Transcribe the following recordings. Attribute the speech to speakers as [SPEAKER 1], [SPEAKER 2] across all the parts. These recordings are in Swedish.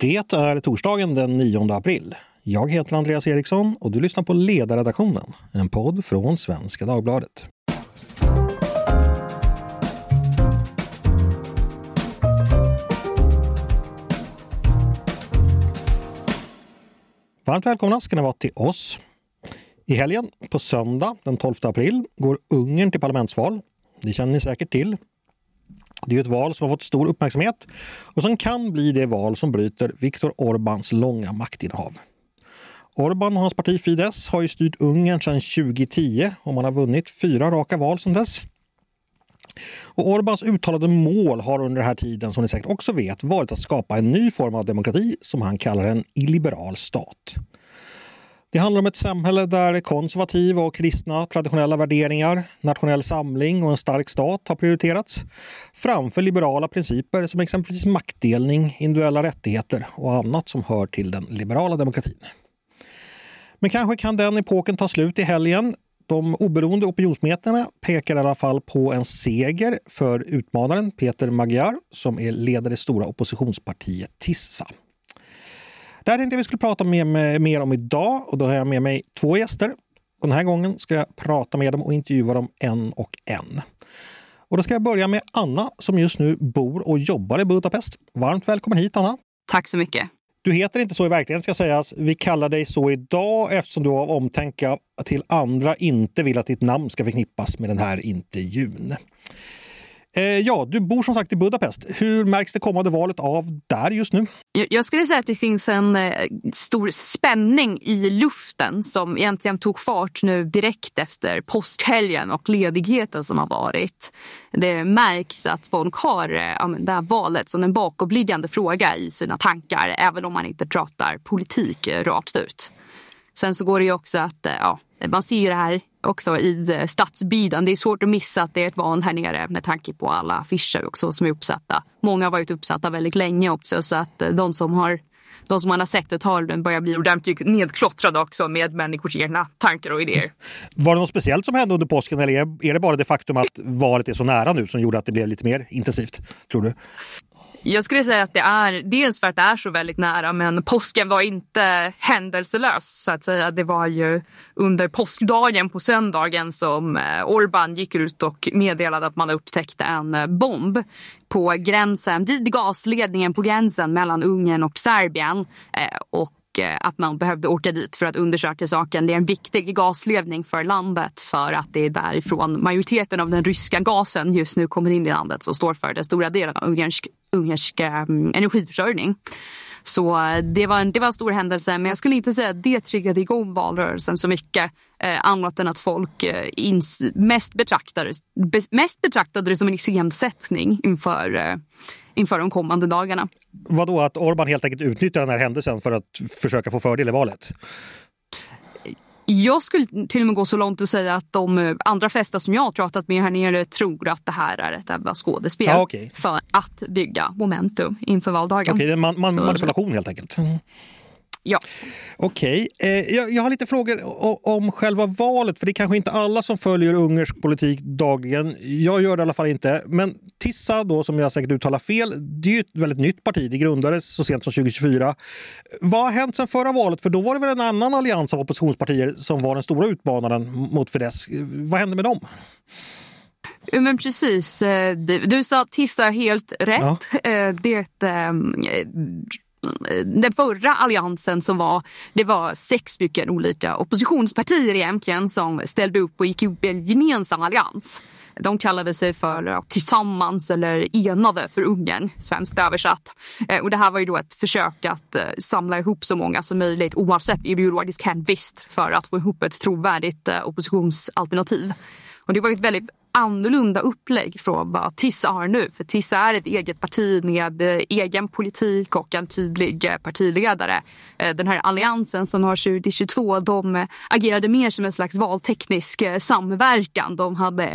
[SPEAKER 1] Det är torsdagen den 9 april. Jag heter Andreas Eriksson och du lyssnar på Ledarredaktionen, en podd från Svenska Dagbladet. Varmt välkomna ska ni vara till oss. I helgen, på söndag den 12 april, går Ungern till parlamentsval. Det känner ni säkert till. Det är ett val som har fått stor uppmärksamhet och som kan bli det val som bryter Viktor Orbáns långa maktinnehav. Orbán och hans parti Fidesz har ju styrt Ungern sedan 2010 och man har vunnit 4 raka val sedan dess. Och Orbáns uttalade mål har under den här tiden, som ni säkert också vet, varit att skapa en ny form av demokrati som han kallar en illiberal stat. Det handlar om ett samhälle där konservativa och kristna traditionella värderingar, nationell samling och en stark stat har prioriterats framför liberala principer som exempelvis maktdelning, individuella rättigheter och annat som hör till den liberala demokratin. Men kanske kan den epoken ta slut i helgen. De oberoende opinionsmätningarna pekar i alla fall på en seger för utmanaren Peter Magyar som är ledare i det stora oppositionspartiet Tissa. Det här tänkte jag vi skulle prata mer om idag och då har jag med mig 2 gäster. Och den här gången ska jag prata med dem och intervjua dem en och en. Och då ska jag börja med Anna som just nu bor och jobbar i Budapest. Varmt välkommen hit, Anna.
[SPEAKER 2] Tack så mycket.
[SPEAKER 1] Du heter inte så i verkligheten ska sägas. Vi kallar dig så idag eftersom du av omtänka till andra inte vill att ditt namn ska förknippas med den här intervjun. Ja, du bor som sagt i Budapest. Hur märks det kommande valet av där just nu?
[SPEAKER 2] Jag skulle säga att det finns en stor spänning i luften som egentligen tog fart nu direkt efter påskhelgen och ledigheten som har varit. Det märks att folk har det här valet som en bakobliggande fråga i sina tankar, även om man inte pratar politik rakt ut. Sen så går det ju också att man ser det här också i stadsbilden. Det är svårt att missa att det är ett val här nere med tanke på alla affischer också som är uppsatta. Många har varit uppsatta väldigt länge också så att de som man har sett ett tag börjar bli ordentligt nedklottrade också med människors egna tankar och idéer.
[SPEAKER 1] Var det något speciellt som hände under påsken eller är det bara det faktum att valet är så nära nu som gjorde att det blev lite mer intensivt, tror du?
[SPEAKER 2] Jag skulle säga att det är dels för att det är så väldigt nära, men påsken var inte händelselös så att säga. Det var ju under påskdagen på söndagen som Orbán gick ut och meddelade att man upptäckte en bomb på gränsen, vid gasledningen på gränsen mellan Ungern och Serbien och att man behövde åka dit för att undersöka saken. Det är en viktig gasledning för landet för att det är därifrån majoriteten av den ryska gasen just nu kommer in i landet som står för den stora delen av ungersk energiförsörjning. Så det var en stor händelse, men jag skulle inte säga att det triggade igång valrörelsen så mycket annat än att folk mest betraktade det som en iscensättning inför de kommande dagarna.
[SPEAKER 1] Vadå, att Orbán helt enkelt utnyttjar den här händelsen för att försöka få fördel i valet?
[SPEAKER 2] Jag skulle till och med gå så långt att säga att de andra flesta som jag har pratat med här nere tror att det här är ett jävla skådespel för att bygga momentum inför valdagen.
[SPEAKER 1] Okej, det är manipulation helt enkelt.
[SPEAKER 2] Ja.
[SPEAKER 1] Okej, jag har lite frågor om själva valet, för det är kanske inte alla som följer ungersk politik dagligen. Jag gör det i alla fall inte. Men Tissa då, som jag säkert uttalar fel, det är ju ett väldigt nytt parti. Det grundades så sent som 2024. Vad har hänt sedan förra valet? För då var det väl en annan allians av oppositionspartier som var den stora utmanaren mot Fidesz. Vad hände med dem?
[SPEAKER 2] Men precis, du sa Tissa helt rätt. Ja. Den förra alliansen det var 6 stycken olika oppositionspartier egentligen som ställde upp och gick upp i en gemensam allians. De kallade sig för Tillsammans eller Enade för Ungern, svenskt översatt. Och det här var ju då ett försök att samla ihop så många som möjligt oavsett ideologisk hemvist för att få ihop ett trovärdigt oppositionsalternativ. Och det var ett väldigt annorlunda upplägg från vad Tissa har nu. För Tissa är ett eget parti med egen politik och en tydlig partiledare. Den här alliansen som har 2022, de agerade mer som en slags valteknisk samverkan. De hade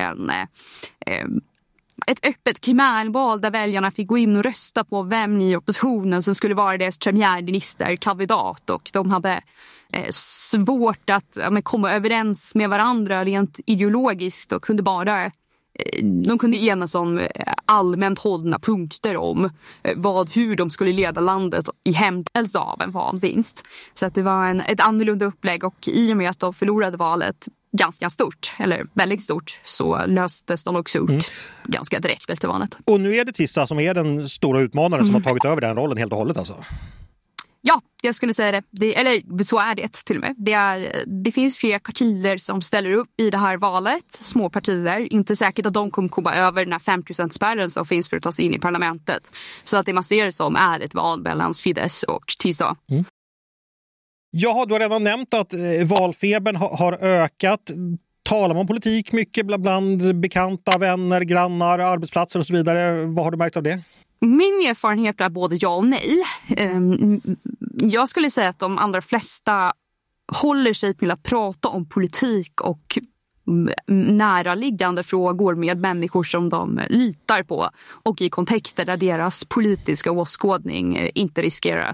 [SPEAKER 2] ett öppet primärval där väljarna fick gå in och rösta på vem i oppositionen som skulle vara deras premiärministerkandidat, och de hade svårt att komma överens med varandra rent ideologiskt och kunde bara de kunde enas om allmänt hållna punkter om hur de skulle leda landet i händelse av en valvinst. Så att det var ett annorlunda upplägg, och i och med att de förlorade valet ganska stort, eller väldigt stort, så löstes de också upp ganska direkt efter valet.
[SPEAKER 1] Och nu är det Tissa som är den stora utmanaren som har tagit över den rollen helt och hållet alltså?
[SPEAKER 2] Ja, jag skulle säga det. Eller så är det till och med. Det finns fler partier som ställer upp i det här valet. Små partier. Inte säkert att de kommer komma över den här 5%-spärren som finns för att ta sig in i parlamentet. Så att det man ser det som är ett val mellan Fidesz och Tissa.
[SPEAKER 1] Ja, du har redan nämnt att valfebern har ökat. Talar man politik mycket bland bekanta, vänner, grannar, arbetsplatser och så vidare? Vad har du märkt av det?
[SPEAKER 2] Min erfarenhet är både ja och nej. Jag skulle säga att de allra flesta håller sig till att prata om politik och näraliggande frågor med människor som de litar på, och i kontexter där deras politiska åskådning inte riskerar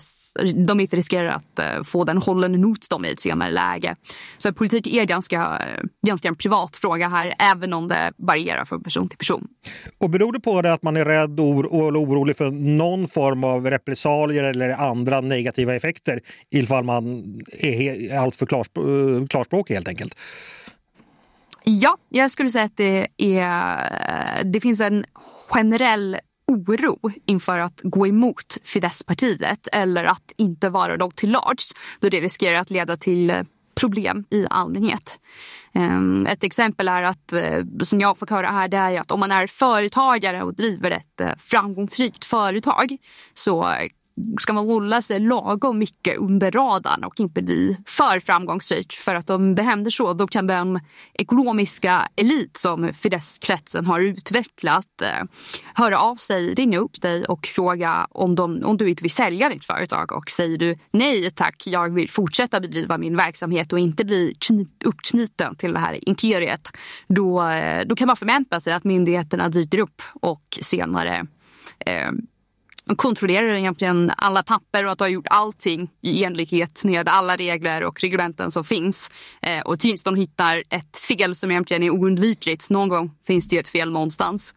[SPEAKER 2] att få den hållen emot dem i ett senare läge. Så politik är ganska en privat fråga här, även om det varierar från person till person. Och
[SPEAKER 1] beror det på det att man är rädd och orolig för någon form av repressalier eller andra negativa effekter ifall man är allt för klarspråkig helt enkelt?
[SPEAKER 2] Ja, jag skulle säga att det finns en generell oro inför att gå emot Fidesz-partiet eller att inte vara dem till lags, då det riskerar att leda till problem i allmänhet. Ett exempel är att, som jag får höra här, det är att om man är företagare och driver ett framgångsrikt företag, så ska man hålla sig lagom mycket under radarn och inte bli för framgångsrik. För att om det händer så, då kan den ekonomiska elit som Fidesz-kretsen har utvecklat höra av sig, ringa upp dig och fråga om du inte vill sälja ditt företag. Och säger du nej tack, jag vill fortsätta bedriva min verksamhet och inte bli uppknuten till det här imperiet, då kan man förvänta sig att myndigheterna dyker upp och senare kontrollerar egentligen alla papper och att du har gjort allting i enlighet med alla regler och reglementen som finns. Och tills de hittar ett fel som egentligen är oundvikligt. Någon gång finns det ett fel någonstans.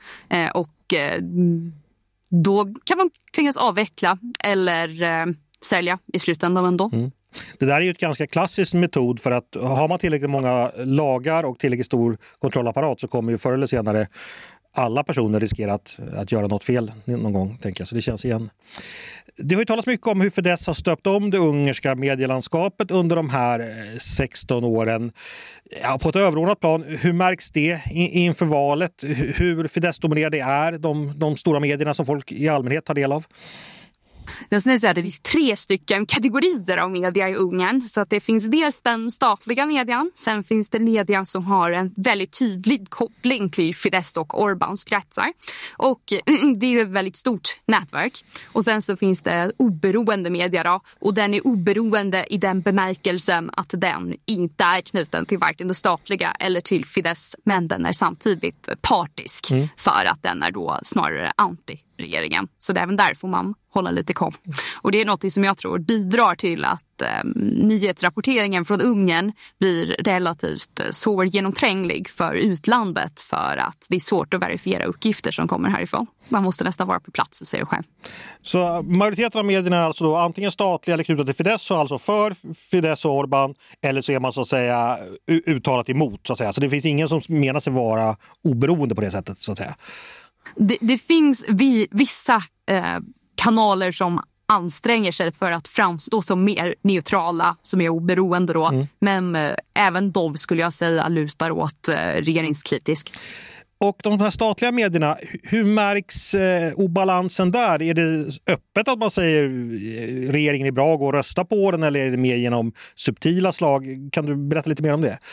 [SPEAKER 2] Då kan man tvingas avveckla eller sälja i slutändan ändå.
[SPEAKER 1] Det där är ju ett ganska klassisk metod, för att har man tillräckligt många lagar och tillräckligt stor kontrollapparat så kommer ju förr eller senare alla personer riskerar att göra något fel någon gång, tänker jag. Så det känns igen. Det har ju talats mycket om hur Fidesz har stöpt om det ungerska medielandskapet under de här 16 åren. Ja, på ett överordnat plan, hur märks det inför valet? Hur Fidesz-dominerade är de stora medierna som folk i allmänhet tar del av?
[SPEAKER 2] Det finns 3 stycken kategorier av media i Ungern. Så att det finns dels den statliga median. Sen finns det median som har en väldigt tydlig koppling till Fidesz och Orbáns kretsar. Och det är ett väldigt stort nätverk. Och sen så finns det oberoende media då. Och den är oberoende i den bemärkelsen att den inte är knuten till varken det statliga eller till Fidesz. Men den är samtidigt partisk för att den är då snarare anti-regeringen. Så även där får man hålla lite koll. Och det är något som jag tror bidrar till att nyhetsrapporteringen från Ungern blir relativt svårgenomtränglig för utlandet, för att det är svårt att verifiera uppgifter som kommer härifrån. Man måste nästan vara på plats och se det själv.
[SPEAKER 1] Så majoriteten av medierna är alltså då antingen statliga eller knutna till Fidesz, så alltså för Fidesz och Orbán, eller så är man så att säga uttalat emot, så att säga. Så det finns ingen som menar sig vara oberoende på det sättet, så att säga.
[SPEAKER 2] Det finns vissa kanaler som anstränger sig för att framstå som mer neutrala, som är oberoende då. Men även de skulle jag säga lutar åt regeringskritisk.
[SPEAKER 1] Och de här statliga medierna, hur märks obalansen där? Är det öppet att man säger regeringen är bra, gå och rösta på den, eller är det mer genom subtila slag? Kan du berätta lite mer om det?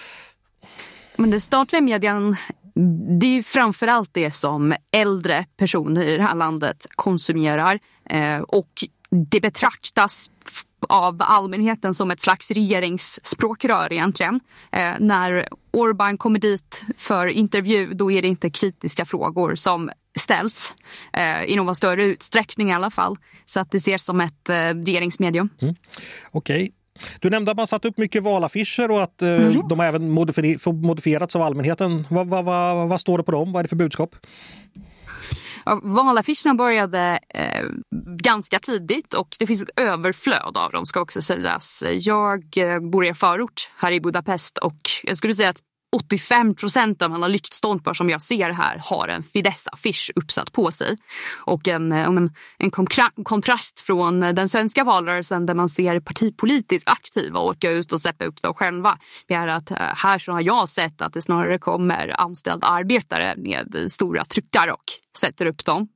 [SPEAKER 2] Men den statliga medien, det är framförallt det som äldre personer i det här landet konsumerar, och det betraktas av allmänheten som ett slags regeringsspråkrör egentligen. När Orbán kommer dit för intervju, då är det inte kritiska frågor som ställs i någon större utsträckning i alla fall. Så att det ses som ett regeringsmedium.
[SPEAKER 1] Okej. Du nämnde att man satt upp mycket valaffischer och att de har även modifierats av allmänheten. Vad står det på dem? Vad är det för budskap?
[SPEAKER 2] Ja, valaffischerna började ganska tidigt och det finns ett överflöd av dem, ska också sägas. Jag bor i en förort här i Budapest och jag skulle säga att 85% av alla lyktstolpar som jag ser här har en Fidesz-affisch uppsatt på sig. Och en kontrast från den svenska valrörelsen där man ser partipolitiskt aktiva åka ut och sätta upp dem själva. Det är att här så har jag sett att det snarare kommer anställda arbetare med stora tryckare och sätter upp dem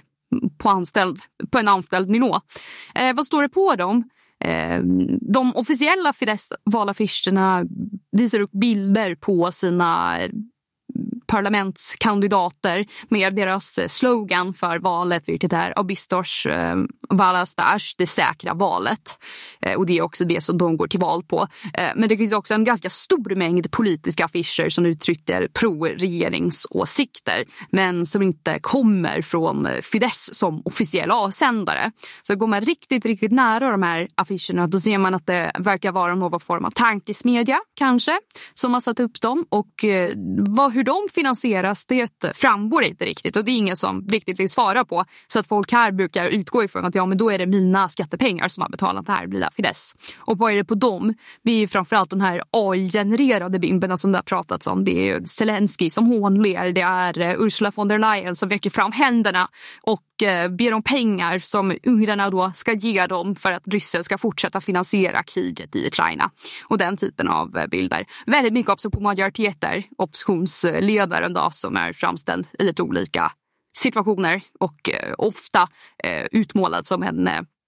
[SPEAKER 2] på en anställd nivå. Vad står det på dem? De officiella Fidesz-valaffischerna visar upp bilder på sina parlamentskandidater med deras slogan för valet, vilket är Obistos Valastas, det säkra valet. Och det är också det som de går till val på. Men det finns också en ganska stor mängd politiska affischer som uttrycker pro-regeringsåsikter, men som inte kommer från Fidesz som officiell avsändare. Så går man riktigt, riktigt nära de här affischerna, då ser man att det verkar vara någon form av tankesmedja kanske som har satt upp dem, och hur de finansieras, det framgår inte riktigt, och det är ingen som riktigt vill svara på, så att folk här brukar utgå ifrån att men då är det mina skattepengar som har betalat det här via Fidesz. Och vad är det på dem? Det är framförallt de här AI-genererade bilderna som det har pratats om. Det är Zelensky som hånler, det är Ursula von der Leyen som väcker fram händerna och ber om pengar som ungrarna då ska ge dem för att Ryssland ska fortsätta finansiera kriget i Ukraina. Och den typen av bilder. Väldigt mycket också på Magyar Péter, oppositionsledaren då, som är framställd i lite olika situationer och ofta utmålad som en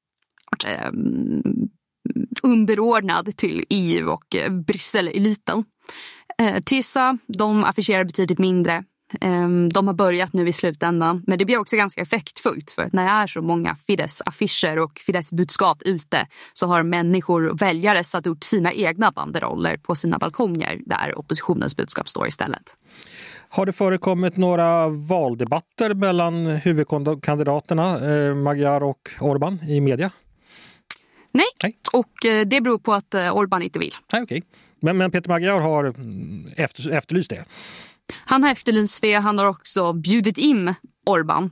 [SPEAKER 2] underordnad till EU och Bryssel-eliten. TISA, de affischerar betydligt mindre. De har börjat nu i slutändan, men det blir också ganska effektfullt, för att när det är så många Fidesz-affischer och Fidesz-budskap ute, så har människor och väljare satt ut sina egna banderoller på sina balkonger där oppositionens budskap står istället.
[SPEAKER 1] Har det förekommit några valdebatter mellan huvudkandidaterna Magyar och Orbán i media?
[SPEAKER 2] Nej. Och det beror på att Orbán inte vill.
[SPEAKER 1] Nej, okej. Men Peter Magyar har efterlyst det.
[SPEAKER 2] Han har efterlyst det. Han har också bjudit in Orbán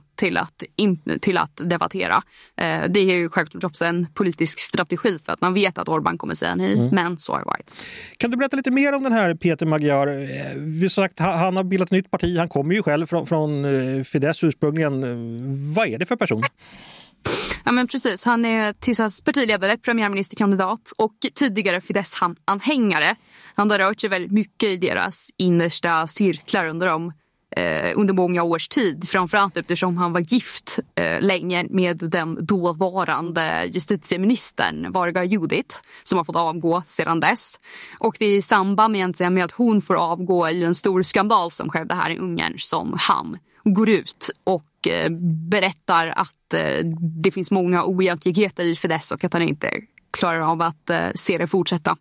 [SPEAKER 2] till att debattera. Det är ju självklart också en politisk strategi, för att man vet att Orbán kommer säga nej, men så har det varit. Kan
[SPEAKER 1] du berätta lite mer om den här Peter Magyar? Vi sagt, han har bildat ett nytt parti. Han kommer ju själv från Fidesz ursprungligen. Vad är det för person?
[SPEAKER 2] Ja, men precis. Han är TISAs partiledare, premiärministerkandidat och tidigare Fidesz-anhängare. Han har rört sig väldigt mycket i deras innersta cirklar under många års tid. Framförallt eftersom han var gift länge med den dåvarande justitieministern Varga Judith, som har fått avgå sedan dess. Och det är i samband med att hon får avgå i en stor skandal som skedde här i Ungern som han går ut och berättar att det finns många oegentligheter i Fidesz och att han inte klarar av att se det fortsätta.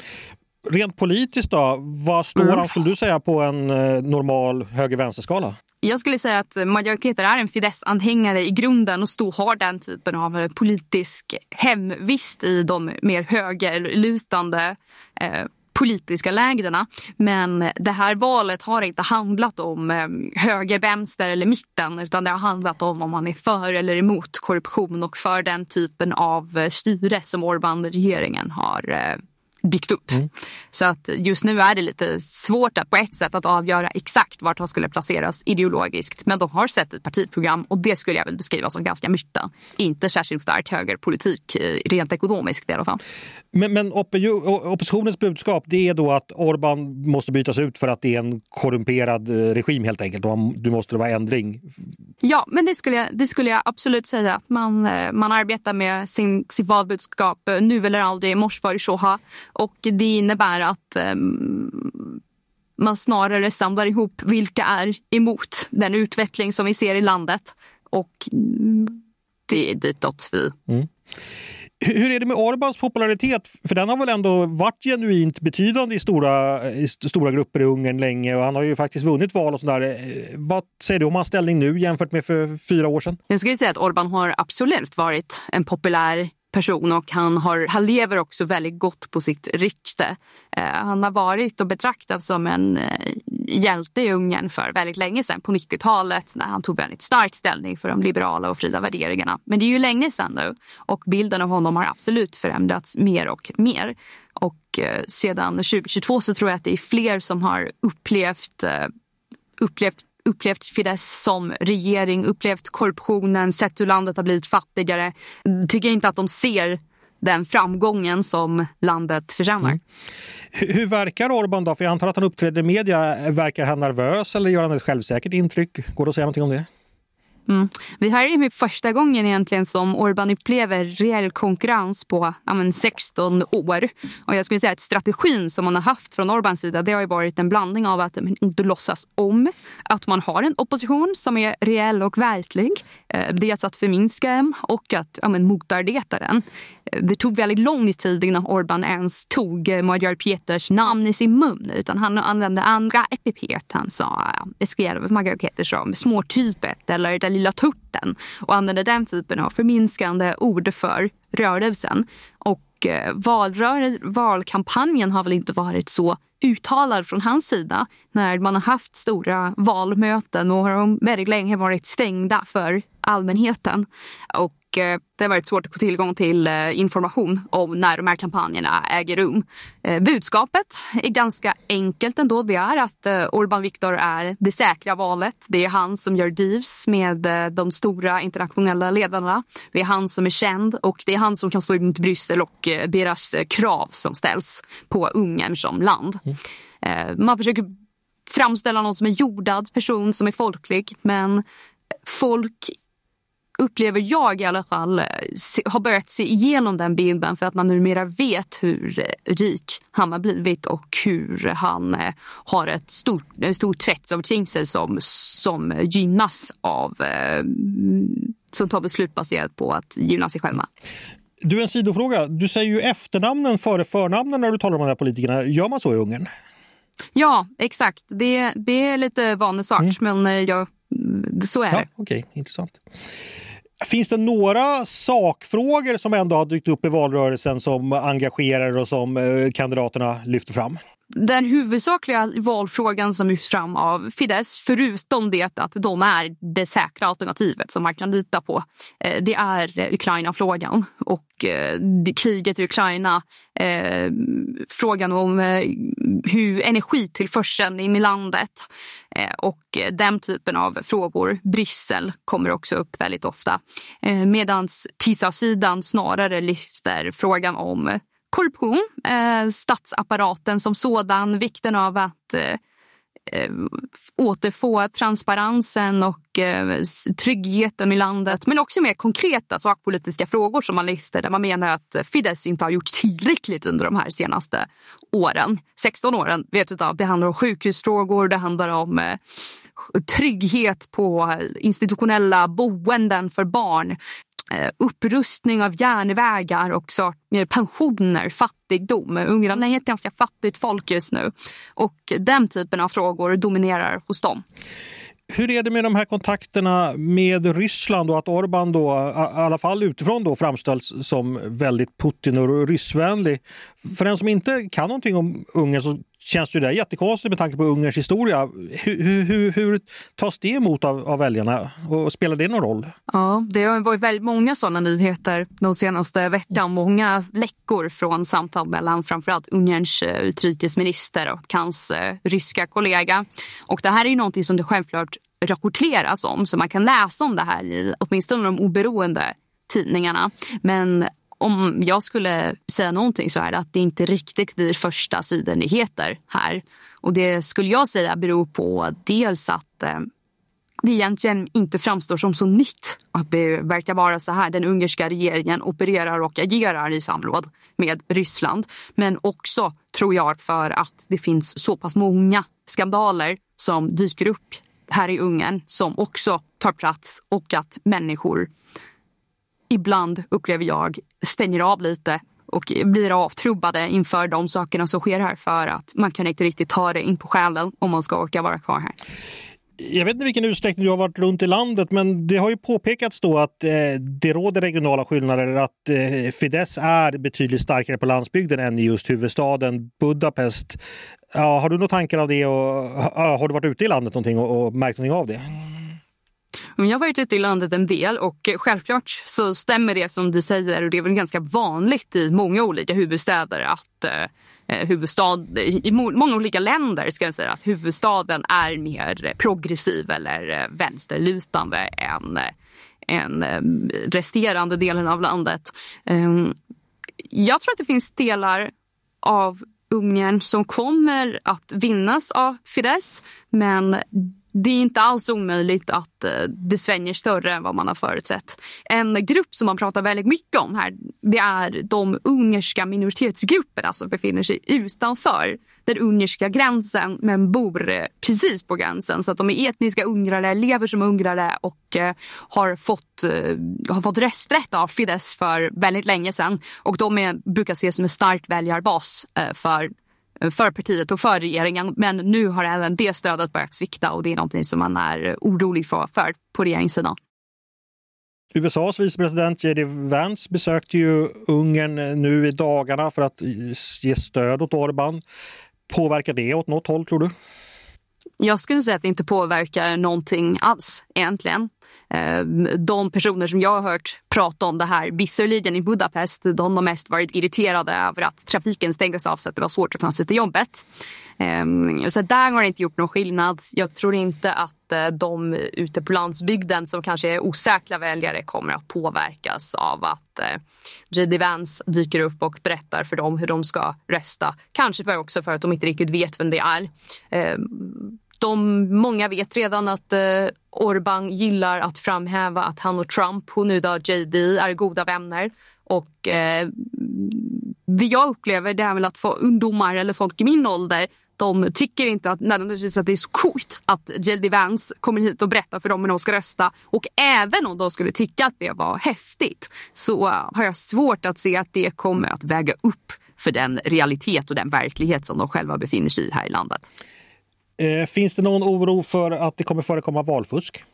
[SPEAKER 1] Rent politiskt då, vad står han, skulle du säga, på en normal höger-vänsterskala?
[SPEAKER 2] Jag skulle säga att Magyar Péter är en Fidesz-anhängare i grunden och har den typen av politisk hemvist i de mer högerlutande politiska lägderna. Men det här valet har inte handlat om höger, vänster eller mitten, utan det har handlat om man är för eller emot korruption och för den typen av styre som Orbán-regeringen har byggt upp. Så att just nu är det lite svårt på ett sätt att avgöra exakt vart han skulle placeras ideologiskt, men de har sett ett partiprogram och det skulle jag väl beskriva som ganska mycket. Inte särskilt stark högerpolitik rent ekonomiskt i alla fall.
[SPEAKER 1] Men oppositionens budskap, det är då att Orbán måste bytas ut för att det är en korrumperad regim helt enkelt, och du måste vara ändring.
[SPEAKER 2] Ja, men det skulle jag absolut säga. Man arbetar med sitt valbudskap nu eller aldrig, mors var Shoha. Och det innebär att man snarare samlar ihop vilka är emot den utveckling som vi ser i landet. Och det är ditåt vi.
[SPEAKER 1] Hur är det med Orbáns popularitet? För den har väl ändå varit genuint betydande i stora grupper i Ungern länge, och han har ju faktiskt vunnit val och sådär. Vad säger du om hans ställning nu jämfört med för 4 år sedan?
[SPEAKER 2] Jag skulle säga att Orbán har absolut varit en populär person och han lever också väldigt gott på sitt rykte. Han har varit och betraktats som en hjälte i Ungern för väldigt länge sedan, på 90-talet, när han tog väldigt stark ställning för de liberala och fria värderingarna. Men det är ju länge sedan nu, och bilden av honom har absolut förändrats mer och mer. Och sedan 2022 så tror jag att det är fler som har upplevt Fidesz som regering, upplevt korruptionen, sett hur landet har blivit fattigare. Tycker inte att de ser den framgången som landet förtjänar.
[SPEAKER 1] Hur verkar Orbán då? För jag antar att han uppträder i media. Verkar han nervös eller gör han ett självsäkert intryck? Går det att säga någonting om det?
[SPEAKER 2] Det här är första gången egentligen som Orbán upplever reell konkurrens på 16 år. Och jag skulle säga att strategin som man har haft från Orbáns sida, det har ju varit en blandning av att inte låtsas om att man har en opposition som är reell och verklig. Dels att förminska och att motarbeta den. Det tog väldigt lång tid innan Orbán ens tog Magyar Péters namn i sin mun, utan han använde andra epitet. Han beskrev Magyar Péter som småtypet eller den lilla tutten och använde den typen av förminskande ord för rörelsen. Och valkampanjen har väl inte varit så uttalad från hans sida när man har haft stora valmöten och har de väldigt länge varit stängda för allmänheten. Och det har varit svårt att få tillgång till information om när de här kampanjerna äger rum. Budskapet är ganska enkelt ändå. Det är att Orbán Viktor är det säkra valet. Det är han som gör deals med de stora internationella ledarna. Det är han som är känd och det är han som kan stå mot Bryssel och deras krav som ställs på Ungern som land. Man försöker framställa någon som en jordad person som är folklig, men folk upplever jag i alla fall har börjat se igenom den bilden för att man numera vet hur rik han har blivit och hur han har en stor krets omkring sig som gynnas av som tar beslut baserat på att gynna sig själva.
[SPEAKER 1] Du, en sidofråga. Du säger ju efternamnen före förnamnen när du talar om de här politikerna. Gör man så i Ungern?
[SPEAKER 2] Ja, exakt. Det är lite vanlig sak, men så är det.
[SPEAKER 1] Okej, intressant. Finns det några sakfrågor som ändå har dykt upp i valrörelsen som engagerar och som kandidaterna lyfter fram?
[SPEAKER 2] Den huvudsakliga valfrågan som lyfts fram av Fidesz, förutom det att de är det säkra alternativet som man kan lita på, det är Ukraina-frågan och kriget i Ukraina, frågan om hur energitillförseln in i landet och den typen av frågor. Bryssel kommer också upp väldigt ofta, medan TISA-sidan snarare lyfter frågan om korruption, statsapparaten som sådan, vikten av att återfå transparensen och tryggheten i landet, men också mer konkreta sakpolitiska frågor som man listar där man menar att Fidesz inte har gjort tillräckligt under de här senaste åren. 16 åren vet du av. Det handlar om sjukhusfrågor, det handlar om trygghet på institutionella boenden för barn, upprustning av järnvägar och pensioner, fattigdom. Ungern är ett ganska fattigt folk just nu och den typen av frågor dominerar hos dem.
[SPEAKER 1] Hur är det med de här kontakterna med Ryssland och att Orbán då, i alla fall utifrån då, framställs som väldigt Putin- och ryssvänlig? För den som inte kan någonting om Ungern så känns det jättekonstigt med tanke på Ungerns historia. Hur tas det emot av väljarna och spelar det någon roll? Ja,
[SPEAKER 2] det har varit väldigt många sådana nyheter de senaste veckan. Många läckor från samtal mellan framförallt Ungerns utrikesminister och hans ryska kollega. Och det här är ju någonting som det självklart rapporteras om, så man kan läsa om det här i åtminstone de oberoende tidningarna. Men om jag skulle säga någonting så är det att det inte riktigt blir första sidennyheter här. Och det skulle jag säga beror på dels att det egentligen inte framstår som så nytt att det verkar vara så här. Den ungerska regeringen opererar och agerar i samråd med Ryssland. Men också tror jag för att det finns så pass många skandaler som dyker upp här i Ungern som också tar plats och att människor ibland, upplever jag, stänger av lite och blir avtrubbade inför de sakerna som sker här för att man kan inte riktigt ta det in på själen om man ska orka vara kvar här.
[SPEAKER 1] Jag vet inte vilken utsträckning du har varit runt i landet, men det har ju påpekats då att det råder regionala skillnader, att Fidesz är betydligt starkare på landsbygden än i just huvudstaden Budapest. Ja, har du några tankar av det och har du varit ute i landet någonting och märkt någonting av det?
[SPEAKER 2] Jag har varit ute i landet en del och självklart så stämmer det som du säger, och det är väl ganska vanligt i många olika huvudstäder att i många olika länder ska jag säga att huvudstaden är mer progressiv eller vänsterlutande än resterande delen av landet. Jag tror att det finns delar av Ungern som kommer att vinnas av Fidesz, men det är inte alls omöjligt att det svänger större än vad man har förutsett. En grupp som man pratar väldigt mycket om här, det är de ungerska minoritetsgrupperna som befinner sig utanför den ungerska gränsen men bor precis på gränsen. Så att de är etniska ungrare, lever som ungrare och har fått rösträtt av Fidesz för väldigt länge sedan. Och de brukar ses som en stark väljarbas för partiet och för regeringen, men nu har även det stödet börjat svikta och det är någonting som man är orolig för på regeringssidan.
[SPEAKER 1] USAs vicepresident J.D. Vance besökte ju Ungern nu i dagarna för att ge stöd åt Orbán. Påverkar det åt något håll, tror du?
[SPEAKER 2] Jag skulle säga att det inte påverkar någonting alls egentligen. De personer som jag har hört prata om det här, visserligen i Budapest, de har mest varit irriterade över att trafiken stängdes av så att det var svårt att ta sig till jobbet. Så där har det inte gjort någon skillnad. Jag tror inte att de ute på landsbygden som kanske är osäkra väljare kommer att påverkas av att J.D. Vance dyker upp och berättar för dem hur de ska rösta. Kanske också för att de inte riktigt vet vem det är. Många vet redan att Orbán gillar att framhäva att han och Trump, och nu då JD, är goda vänner. Och det jag upplever det är väl att få ungdomar eller folk i min ålder, de tycker inte att det är så coolt att J.D. Vance kommer hit och berättar för dem hur de ska rösta. Och även om de skulle tycka att det var häftigt så har jag svårt att se att det kommer att väga upp för den realitet och den verklighet som de själva befinner sig i här i landet.
[SPEAKER 1] Finns det någon oro för att det kommer förekomma valfusk?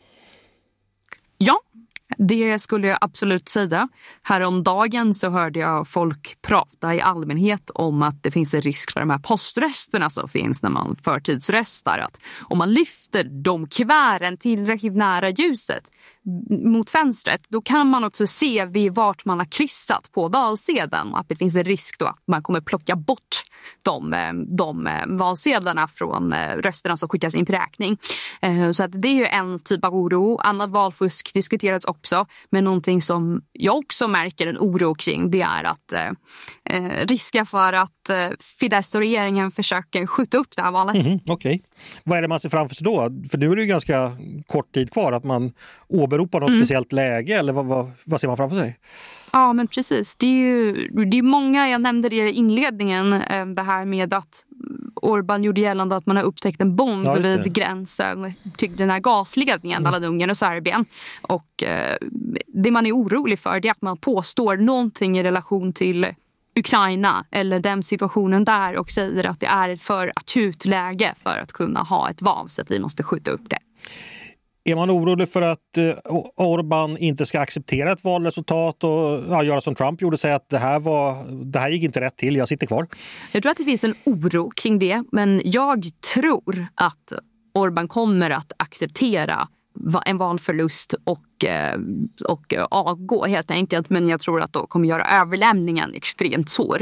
[SPEAKER 2] Ja, det skulle jag absolut säga. Häromdagen så hörde jag folk prata i allmänhet om att det finns en risk för de här poströsterna som finns när man förtidsröstar. Att om man lyfter de kuverten tillräckligt nära ljuset mot fönstret, då kan man också se vid vart man har kryssat på valsedeln. Att det finns en risk då att man kommer plocka bort de valsedlarna från rösterna som skickas in till räkning. Så att det är ju en typ av oro. Annat valfusk diskuteras också. Men någonting som jag också märker en oro kring, det är att risken för att Fidesz och regeringen försöker skjuta upp det här valet.
[SPEAKER 1] Okej. Vad är det man ser framför sig då? För nu är det ju ganska kort tid kvar, att man åberopar något speciellt läge, eller vad ser man framför sig?
[SPEAKER 2] Ja, men precis. Det är många, jag nämnde det i inledningen, det här med att Orbán gjorde gällande att man har upptäckt en bomb vid gränsen till den här gasledningen mellan Ungern och Serbien. Och det man är orolig för, det är att man påstår någonting i relation till Ukraina eller den situationen där och säger att det är ett för akut läge för att kunna ha ett val, så att vi måste skjuta upp det.
[SPEAKER 1] Är man orolig för att Orbán inte ska acceptera ett valresultat och göra som Trump gjorde, säga att det här gick inte rätt till, jag sitter kvar?
[SPEAKER 2] Jag tror att det finns en oro kring det, men jag tror att Orbán kommer att acceptera en valförlust och avgå helt enkelt, men jag tror att de kommer göra överlämningen extremt svår.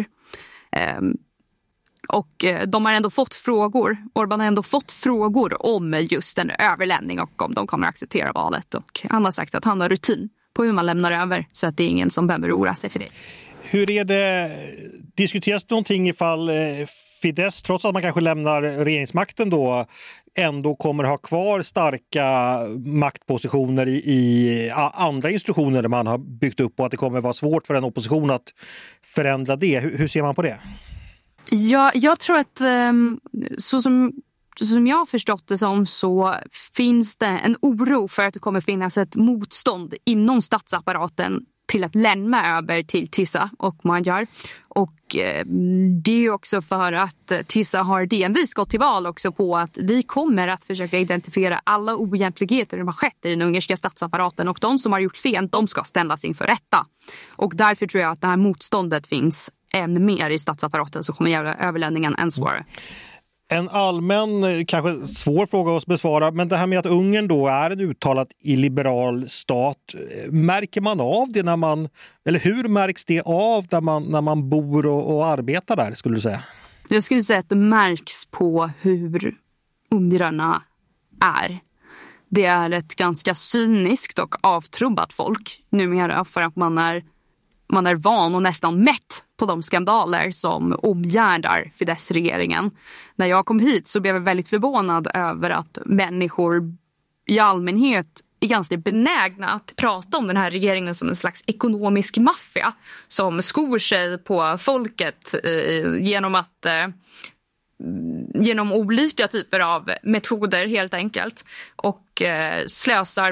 [SPEAKER 2] Och de har ändå fått frågor. Orbán har ändå fått frågor om just en överlämning och om de kommer att acceptera valet. Och han har sagt att han har rutin på hur man lämnar över, så att det är ingen som behöver oroa sig för det.
[SPEAKER 1] Hur är det? Diskuteras någonting ifall Fidesz, trots att man kanske lämnar regeringsmakten då, ändå kommer ha kvar starka maktpositioner i andra institutioner där man har byggt upp, och att det kommer vara svårt för en opposition att förändra det? Hur ser man på det?
[SPEAKER 2] Ja, jag tror att så som jag har förstått det som, så finns det en oro för att det kommer finnas ett motstånd inom statsapparaten till att lämna över till TISA och Magyar. Och det är också för att TISA har delvis gått till val också på att vi kommer att försöka identifiera alla oegentligheter som har skett i den ungerska statsapparaten, och de som har gjort fel, de ska ställas inför rätta. Och därför tror jag att det här motståndet finns än mer i statsapparaten, som kommer göra överlämningen än svårare.
[SPEAKER 1] En allmän, kanske svår fråga att besvara, men det här med att Ungern då är en uttalat illiberal stat, märker man av det eller hur märks det av när man bor och arbetar där, skulle du säga?
[SPEAKER 2] Jag skulle säga att det märks på hur ungrarna är. Det är ett ganska cyniskt och avtrubbat folk numera, för att man är van och nästan mätt på de skandaler som omgärdar Fidesz-regeringen. När jag kom hit så blev jag väldigt förvånad över att människor i allmänhet är ganska benägna att prata om den här regeringen som en slags ekonomisk maffia som skor sig på folket genom olika typer av metoder helt enkelt, och slösar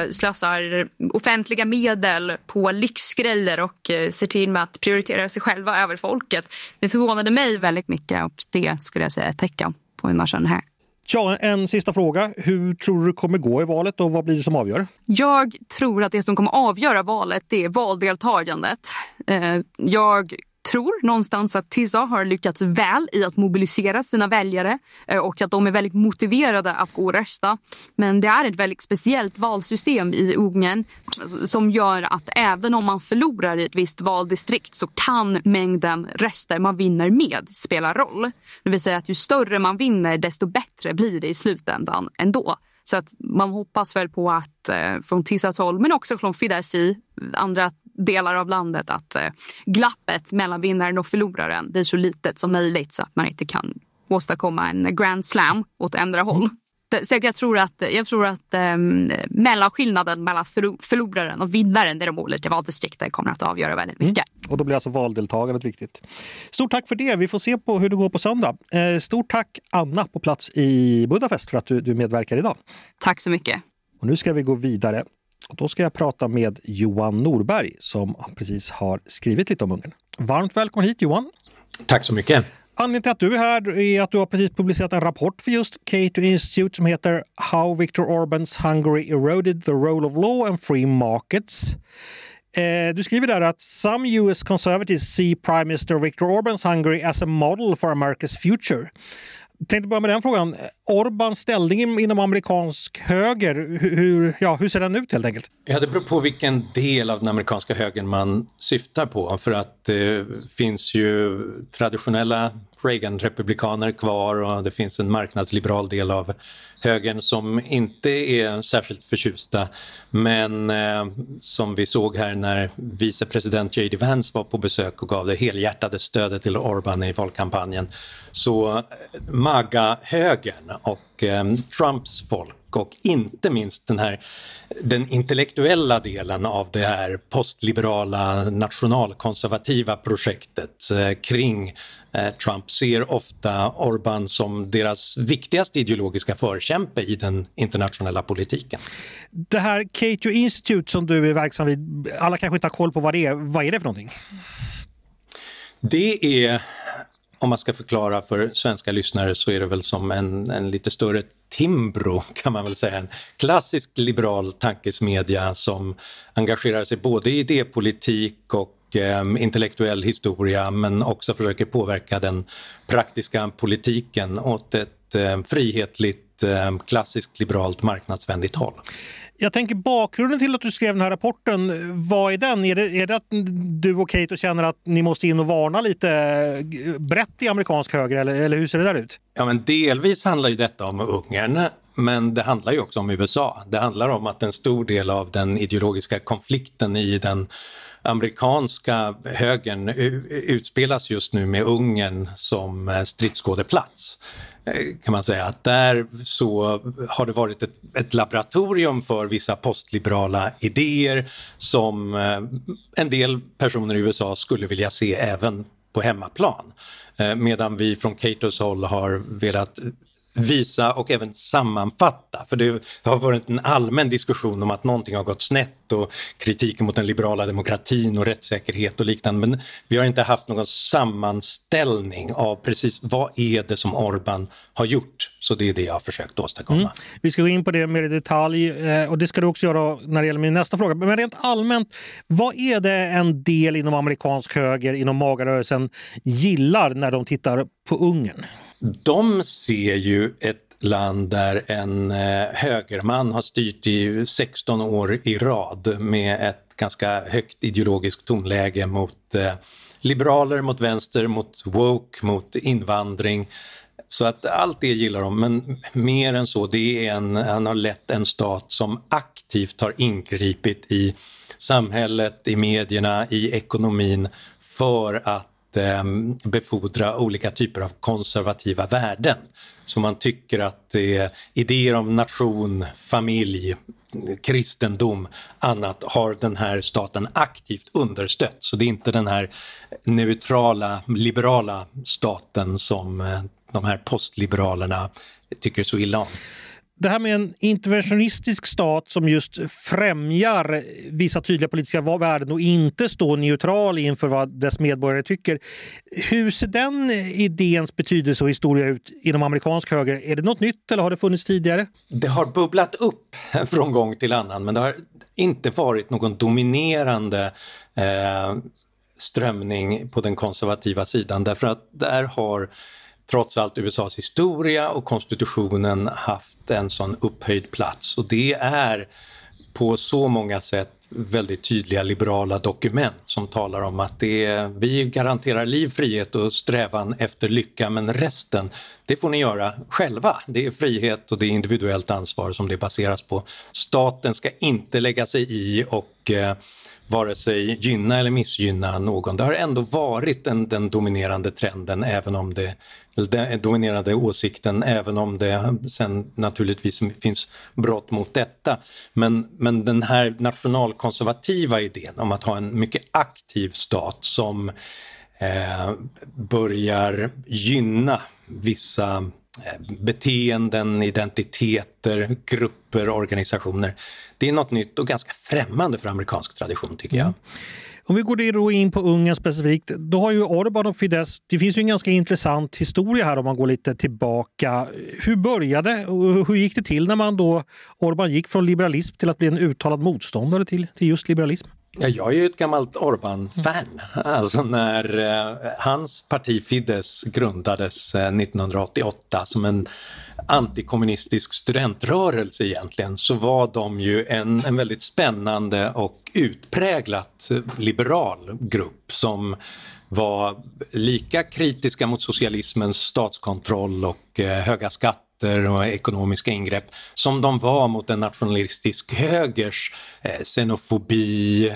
[SPEAKER 2] offentliga medel på lyxgrejer och ser till med att prioritera sig själva över folket. Det förvånade mig väldigt mycket, och det skulle jag säga är ett tecken på hur man känner här.
[SPEAKER 1] Ja, en sista fråga. Hur tror du det kommer gå i valet och vad blir det som avgör?
[SPEAKER 2] Jag tror att det som kommer avgöra valet, det är valdeltagandet. Jag tror någonstans att TISA har lyckats väl i att mobilisera sina väljare och att de är väldigt motiverade att gå och rösta. Men det är ett väldigt speciellt valsystem i Ungern som gör att även om man förlorar i ett visst valdistrikt så kan mängden röster man vinner med spela roll. Det vill säga att ju större man vinner desto bättre blir det i slutändan ändå. Så att man hoppas väl på att från TISAs håll, men också från Fidesz i andra delar av landet, att glappet mellan vinnaren och förloraren blir så litet som möjligt så att man inte kan åstadkomma en grand slam åt andra håll. Så jag tror att mellanskillnaden mellan förloraren och vinnaren i de olika valdistrikten kommer att avgöra väldigt mycket.
[SPEAKER 1] Och då blir alltså valdeltagandet viktigt. Stort tack för det. Vi får se på hur det går på söndag. Stort tack Anna på plats i Budapest för att du medverkar idag.
[SPEAKER 2] Tack så mycket.
[SPEAKER 1] Och nu ska vi gå vidare. Och då ska jag prata med Johan Norberg som precis har skrivit lite om Ungern. Varmt välkommen hit Johan.
[SPEAKER 3] Tack så mycket.
[SPEAKER 1] Anledningen till att du är här är att du har precis publicerat en rapport för just Cato Institute som heter How Viktor Orbán's Hungary Eroded the Role of Law and Free Markets. Du skriver där att some US conservatives see Prime Minister Viktor Orbán's Hungary as a model for America's future. Jag tänkte börja med den frågan. Orbáns ställning inom amerikansk höger, hur ser den ut helt enkelt?
[SPEAKER 3] Ja, det beror på vilken del av den amerikanska högern man syftar på. För att det finns ju traditionella Reagan-republikaner kvar och det finns en marknadsliberal del av högern som inte är särskilt förtjusta. Men som vi såg här när vicepresident J.D. Vance var på besök och gav det helhjärtade stödet till Orbán i valkampanjen, så MAGA-högern och Trumps folk och inte minst den intellektuella delen av det här postliberala nationalkonservativa projektet kring Trump ser ofta Orbán som deras viktigaste ideologiska förkämpe i den internationella politiken.
[SPEAKER 1] Det här Cato Institute som du är verksam vid, alla kanske inte har koll på vad det är. Vad är det för någonting?
[SPEAKER 3] Det är, om man ska förklara för svenska lyssnare, så är det väl som en lite större Timbro kan man väl säga. En klassisk liberal tankesmedja som engagerar sig både i idépolitik och intellektuell historia, men också försöker påverka den praktiska politiken åt ett frihetligt, klassiskt liberalt marknadsvänligt håll.
[SPEAKER 1] Jag tänker bakgrunden till att du skrev den här rapporten, vad är den? Är det att du och Cato känner att ni måste in och varna lite brett i amerikansk höger eller hur ser det där ut?
[SPEAKER 3] Ja, men delvis handlar ju detta om Ungern, men det handlar ju också om USA. Det handlar om att en stor del av den ideologiska konflikten i den amerikanska högern utspelas just nu med Ungern som stridsskådeplats. Kan man säga att där så har det varit ett laboratorium för vissa postliberala idéer som en del personer i USA skulle vilja se även på hemmaplan. Medan vi från Catos håll har velat visa och även sammanfatta. För det har varit en allmän diskussion om att någonting har gått snett och kritiken mot den liberala demokratin och rättssäkerhet och liknande. Men vi har inte haft någon sammanställning av precis vad är det som Orbán har gjort. Så det är det jag har försökt åstadkomma.
[SPEAKER 1] Vi ska gå in på det mer i detalj och det ska du också göra när det gäller min nästa fråga. Men rent allmänt, vad är det en del inom amerikansk höger, inom MAGA-rörelsen gillar när de tittar på Ungern?
[SPEAKER 3] De ser ju ett land där en högerman har styrt i 16 år i rad med ett ganska högt ideologiskt tonläge mot liberaler, mot vänster, mot woke, mot invandring. Så att allt det gillar de, men mer än så, det är han har lett en stat som aktivt har ingripit i samhället, i medierna, i ekonomin för att befordra olika typer av konservativa värden. Så man tycker att idéer om nation, familj, kristendom, annat har den här staten aktivt understött. Så det är inte den här neutrala, liberala staten som de här postliberalerna tycker så illa om.
[SPEAKER 1] Det här med en interventionistisk stat som just främjar vissa tydliga politiska värden och inte står neutral inför vad dess medborgare tycker. Hur ser den idéns betydelse och historia ut inom amerikansk höger? Är det något nytt eller har det funnits tidigare?
[SPEAKER 3] Det har bubblat upp från gång till annan, men det har inte varit någon dominerande strömning på den konservativa sidan, därför att där har trots allt USAs historia och konstitutionen haft en sån upphöjd plats. Och det är på så många sätt väldigt tydliga liberala dokument som talar om att vi garanterar liv, frihet och strävan efter lycka, men resten, det får ni göra själva. Det är frihet och det är individuellt ansvar som det baseras på. Staten ska inte lägga sig i och vare sig gynna eller missgynna någon. Det har ändå varit den dominerande trenden, även om den dominerande åsikten, även om det sen naturligtvis finns brott mot detta. Men den här nationalkonservativa idén om att ha en mycket aktiv stat som börjar gynna vissa beteenden, identiteter, grupper, organisationer. Det är något nytt och ganska främmande för amerikansk tradition, tycker jag.
[SPEAKER 1] Om vi går då in på Ungern specifikt, då har ju Orbán och Fidesz, det finns ju en ganska intressant historia här om man går lite tillbaka. Hur började och hur gick det till när Orbán gick från liberalism till att bli en uttalad motståndare till just liberalism?
[SPEAKER 3] Ja, jag är ju ett gammalt Orbán-fan. Alltså när hans parti Fidesz grundades 1988 som en antikommunistisk studentrörelse egentligen, så var de ju en väldigt spännande och utpräglat liberal grupp som var lika kritiska mot socialismens statskontroll och höga skatter och ekonomiska ingrepp som de var mot en nationalistisk högers xenofobi,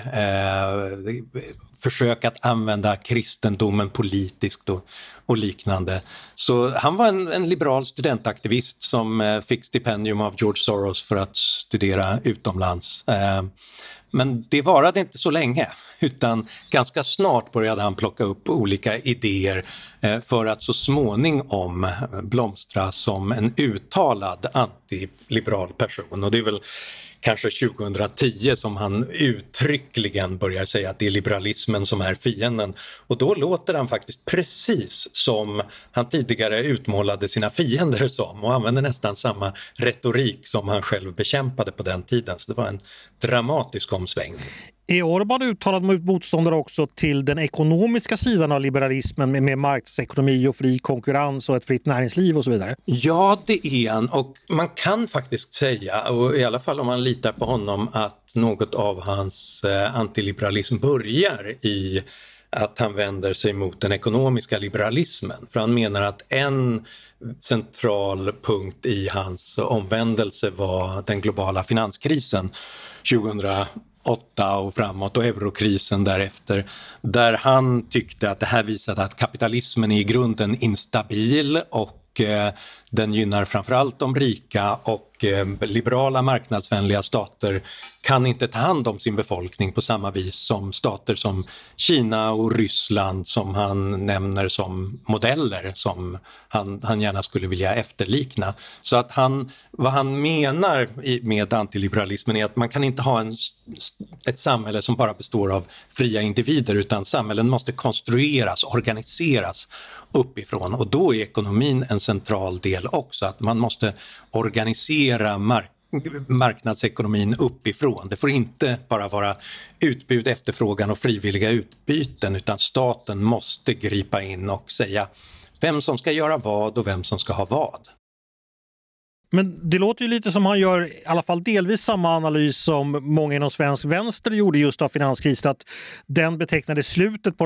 [SPEAKER 3] försök att använda kristendomen politiskt och liknande. Så han var en liberal studentaktivist som fick stipendium av George Soros för att studera utomlands. Men det varade inte så länge, utan ganska snart började han plocka upp olika idéer för att så småningom blomstra som en uttalad antiliberal person. Och det är väl kanske 2010 som han uttryckligen börjar säga att det är liberalismen som är fienden. Och då låter han faktiskt precis som han tidigare utmålade sina fiender som, och använder nästan samma retorik som han själv bekämpade på den tiden. Så det var en dramatisk omsvängning.
[SPEAKER 1] Är Orbán uttalad motståndare också till den ekonomiska sidan av liberalismen med marknadsekonomi och fri konkurrens och ett fritt näringsliv och så vidare?
[SPEAKER 3] Ja, det är han, och man kan faktiskt säga, och i alla fall om man litar på honom, att något av hans antiliberalism börjar i att han vänder sig mot den ekonomiska liberalismen. För han menar att en central punkt i hans omvändelse var den globala finanskrisen 2008 och framåt, och eurokrisen därefter, där han tyckte att det här visade att kapitalismen är i grunden instabil och Den gynnar framförallt de rika och liberala marknadsvänliga stater kan inte ta hand om sin befolkning på samma vis som stater som Kina och Ryssland som han nämner som modeller som han gärna skulle vilja efterlikna. Så att vad han menar med antiliberalismen är att man kan inte ha ett samhälle som bara består av fria individer, utan samhällen måste konstrueras, organiseras uppifrån, och då är ekonomin en central del också, att man måste organisera marknadsekonomin uppifrån. Det får inte bara vara utbud, efterfrågan och frivilliga utbyten, utan staten måste gripa in och säga vem som ska göra vad och vem som ska ha vad.
[SPEAKER 1] Men det låter ju lite som han gör i alla fall delvis samma analys som många inom svensk vänster gjorde just av finanskrisen, att den betecknade slutet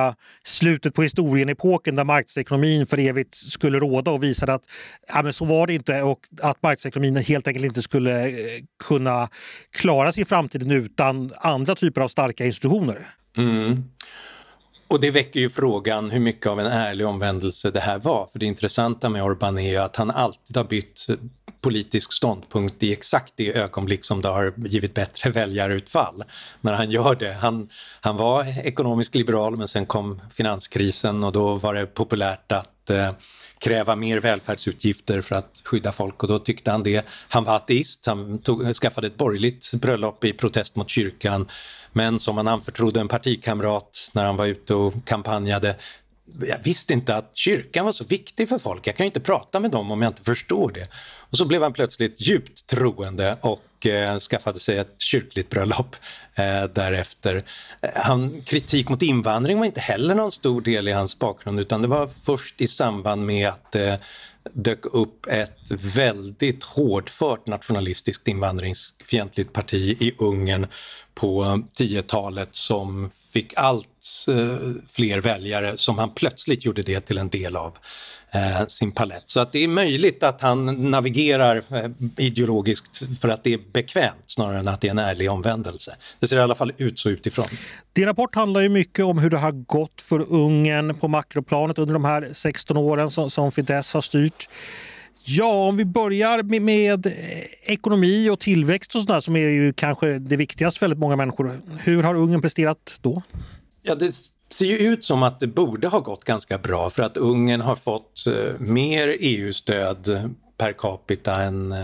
[SPEAKER 1] på historien-epoken där marknadsekonomin för evigt skulle råda, och visade att men så var det inte, och att marknadsekonomin helt enkelt inte skulle kunna klara sig i framtiden utan andra typer av starka institutioner.
[SPEAKER 3] Mm. Och det väcker ju frågan hur mycket av en ärlig omvändelse det här var. För det intressanta med Orbán är att han alltid har bytt politisk ståndpunkt i exakt det ögonblick som det har givit bättre väljarutfall. När han gör det. Han var ekonomisk liberal, men sen kom finanskrisen och då var det populärt att kräva mer välfärdsutgifter för att skydda folk, och då tyckte han det. Han var ateist, han skaffade ett borgerligt bröllop i protest mot kyrkan, men som han anförtrodde en partikamrat när han var ute och kampanjade. Jag visste inte att kyrkan var så viktig för folk. Jag kan ju inte prata med dem om jag inte förstår det. Och så blev han plötsligt djupt troende och skaffade sig ett kyrkligt bröllop därefter. Kritik mot invandring var inte heller någon stor del i hans bakgrund, utan det var först i samband med att dök upp ett väldigt hårdfört nationalistiskt invandringsfientligt parti i Ungern på 10-talet som fick allt fler väljare, som han plötsligt gjorde det till en del av sin palett. Så att det är möjligt att han navigerar ideologiskt för att det är bekvämt snarare än att det är en ärlig omvändelse. Det ser i alla fall ut så utifrån.
[SPEAKER 1] Din rapport handlar ju mycket om hur det har gått för Ungern på makroplanet under de här 16 åren som Fidesz har styrt. Ja, om vi börjar med ekonomi och tillväxt och sådär, som är ju kanske det viktigaste för väldigt många människor. Hur har Ungern presterat då?
[SPEAKER 3] Ja, det ser ju ut som att det borde ha gått ganska bra, för att Ungern har fått mer EU-stöd per capita än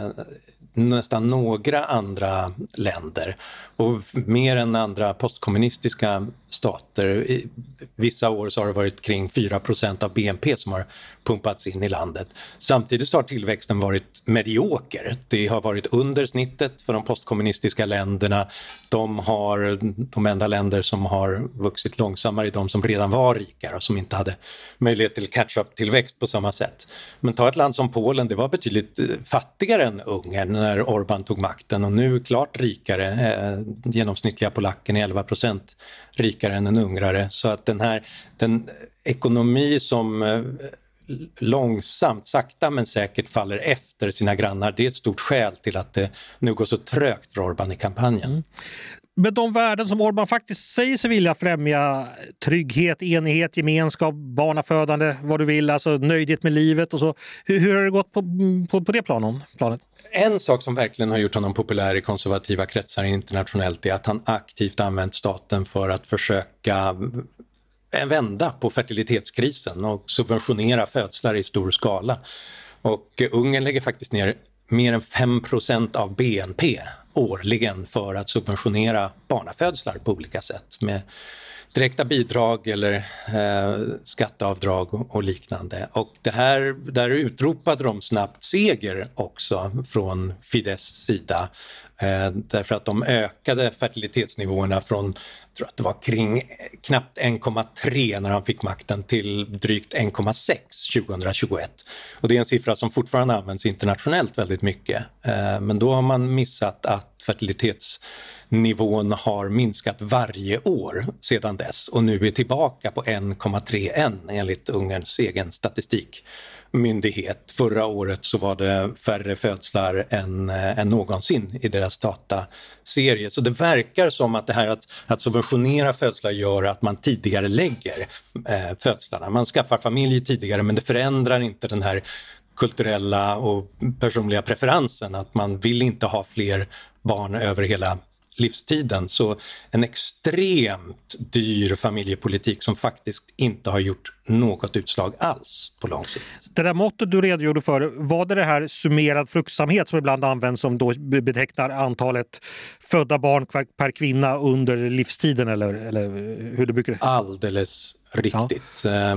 [SPEAKER 3] nästan några andra länder, och mer än andra postkommunistiska stater. I vissa år så har det varit kring 4% av BNP som har pumpats in i landet. Samtidigt så har tillväxten varit medioker. Det har varit under snittet för de postkommunistiska länderna. De enda länder som har vuxit långsammare är de som redan var rikare och som inte hade möjlighet till catch-up-tillväxt på samma sätt. Men ta ett land som Polen, det var betydligt fattigare än Ungern när Orbán tog makten, och nu klart rikare. Genomsnittliga polacken är 11% rikare än en ungrare. Så att den ekonomi som långsamt, sakta men säkert faller efter sina grannar, det är ett stort skäl till att det nu går så trögt för Orbán i kampanjen.
[SPEAKER 1] Mm. Men de värden som Orbán faktiskt säger sig vilja främja, trygghet, enighet, gemenskap, barnafödande, vad du vill, alltså nöjdhet med livet och så. Hur har det gått på det planet?
[SPEAKER 3] En sak som verkligen har gjort honom populär i konservativa kretsar internationellt är att han aktivt använt staten för att försöka vända på fertilitetskrisen och subventionera födslar i stor skala. Och Ungern lägger faktiskt ner mer än 5% av BNP årligen för att subventionera barnafödslar på olika sätt med direkta bidrag eller skatteavdrag och liknande. Och där utropade de snabbt seger också från Fidesz sida, därför att de ökade fertilitetsnivåerna från, jag tror att det var kring knappt 1,3 när han fick makten till drygt 1,6 2021. Och det är en siffra som fortfarande används internationellt väldigt mycket. Men då har man missat att fertilitetsnivån har minskat varje år sedan dess och nu är tillbaka på 1,31 enligt Ungerns egen statistikmyndighet. Förra året så var det färre födslar än någonsin i deras dataserie. Så det verkar som att det här att subventionera födslar gör att man tidigare lägger födslarna. Man skaffar familj tidigare, men det förändrar inte den här kulturella och personliga preferensen, att man vill inte ha fler barn över hela livstiden. Så en extremt dyr familjepolitik som faktiskt inte har gjort något utslag alls på lång sikt.
[SPEAKER 1] Det där måttet du redogjorde för, var det här summerad fruktsamhet som ibland används som då betecknar antalet födda barn per kvinna under livstiden eller hur det brukar?
[SPEAKER 3] Alldeles riktigt. Ja.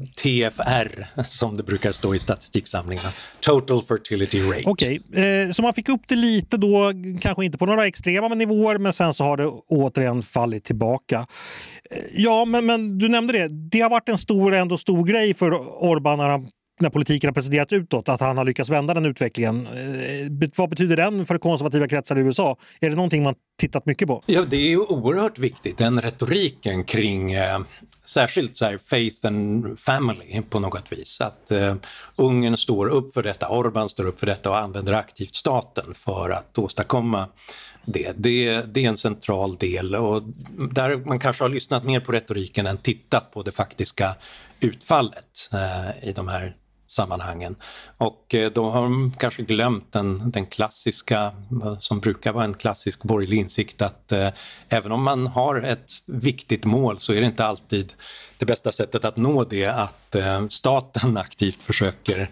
[SPEAKER 3] TFR som det brukar stå i statistiksamlingarna. Total Fertility Rate.
[SPEAKER 1] Okej, så man fick upp det lite då, kanske inte på några extrema nivåer, men sen så har det återigen fallit tillbaka. Ja, men du nämnde det. Det har varit en stor grej för Orbán när politiken har presenterat utåt, att han har lyckats vända den utvecklingen. Vad betyder den för konservativa kretsar i USA? Är det någonting man tittat mycket på?
[SPEAKER 3] Ja, det är ju oerhört viktigt. Den retoriken kring särskilt så här faith and family på något vis. Att Ungern står upp för detta, Orbán står upp för detta och använder aktivt staten för att åstadkomma det. Det är en central del, och där man kanske har lyssnat mer på retoriken än tittat på det faktiska utfallet i de här sammanhangen. Och då har de kanske glömt den klassiska, som brukar vara en klassisk borgerlig insikt, att även om man har ett viktigt mål så är det inte alltid det bästa sättet att nå det att staten aktivt försöker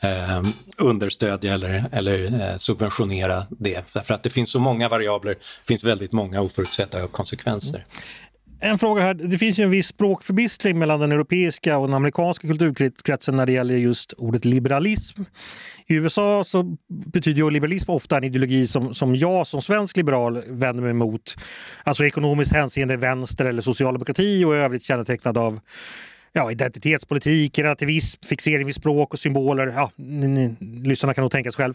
[SPEAKER 3] understödja eller subventionera det. Därför att det finns så många variabler, det finns väldigt många oförutsedda konsekvenser.
[SPEAKER 1] En fråga här, det finns ju en viss språkförbistring mellan den europeiska och den amerikanska kulturkretsen när det gäller just ordet liberalism. I USA så betyder ju liberalism ofta en ideologi som jag som svensk liberal vänder mig emot. Alltså ekonomiskt hänseende vänster eller socialdemokrati, och i övrigt kännetecknad av identitetspolitik, relativism, fixering vid språk och symboler. Ja, lyssnarna kan nog tänka sig själv.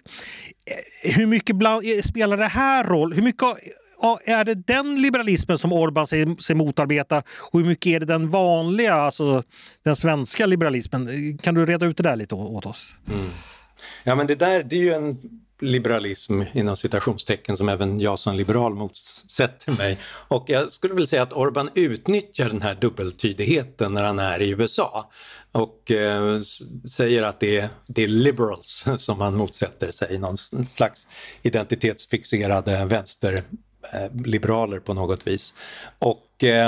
[SPEAKER 1] Hur mycket spelar det här roll? Hur mycket är det den liberalismen som Orbán sig motarbeta, och hur mycket är det den vanliga, alltså den svenska liberalismen? Kan du reda ut det där lite åt oss? Mm.
[SPEAKER 3] Ja, men det är ju en liberalism inom citationstecken som även jag som liberal motsätter mig. Och jag skulle väl säga att Orbán utnyttjar den här dubbeltydigheten när han är i USA och säger att det är liberals som han motsätter sig, någon slags identitetsfixerade vänsterliberaler på något vis. Och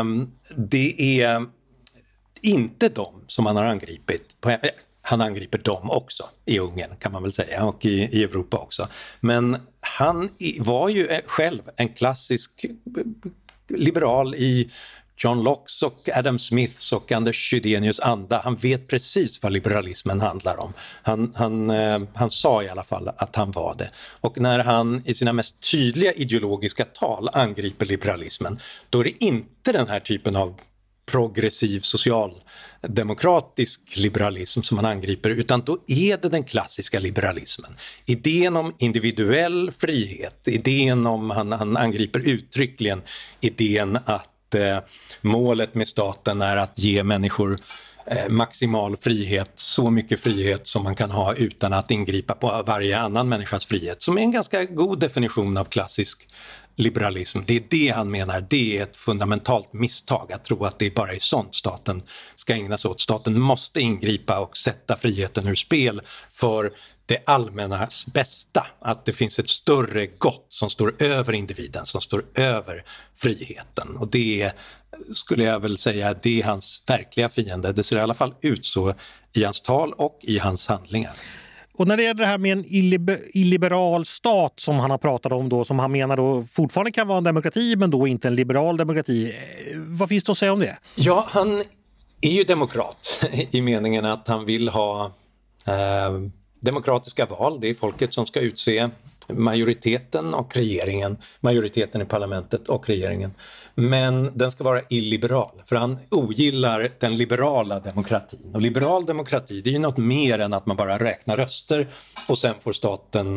[SPEAKER 3] det är inte de som han har angripit han angriper dem också i Ungern, kan man väl säga, och i Europa också. Men han var ju själv en klassisk liberal i John Lockes och Adam Smiths och Anders Chydenius anda. Han vet precis vad liberalismen handlar om. Han sa i alla fall att han var det. Och när han i sina mest tydliga ideologiska tal angriper liberalismen, då är det inte den här typen av progressiv socialdemokratisk liberalism som man angriper, utan då är det den klassiska liberalismen. Idén om individuell frihet, idén om, han angriper uttryckligen idén att målet med staten är att ge människor maximal frihet, så mycket frihet som man kan ha utan att ingripa på varje annan människas frihet, som är en ganska god definition av klassisk liberalism. Det är det han menar, det är ett fundamentalt misstag att tro att det bara är sånt staten ska ägna sig åt. Staten måste ingripa och sätta friheten ur spel för det allmännas bästa. Att det finns ett större gott som står över individen, som står över friheten. Och det skulle jag väl säga, det är hans verkliga fiende. Det ser i alla fall ut så i hans tal och i hans handlingar.
[SPEAKER 1] Och när det är det här med en illiberal stat som han har pratat om då, som han menar då fortfarande kan vara en demokrati men då inte en liberal demokrati. Vad finns det att säga om det?
[SPEAKER 3] Ja, han är ju demokrat i meningen att han vill ha demokratiska val. Det är folket som ska utse majoriteten och regeringen, majoriteten i parlamentet och regeringen. Men den ska vara illiberal, för han ogillar den liberala demokratin. Och liberal demokrati, det är ju något mer än att man bara räknar röster och sen får staten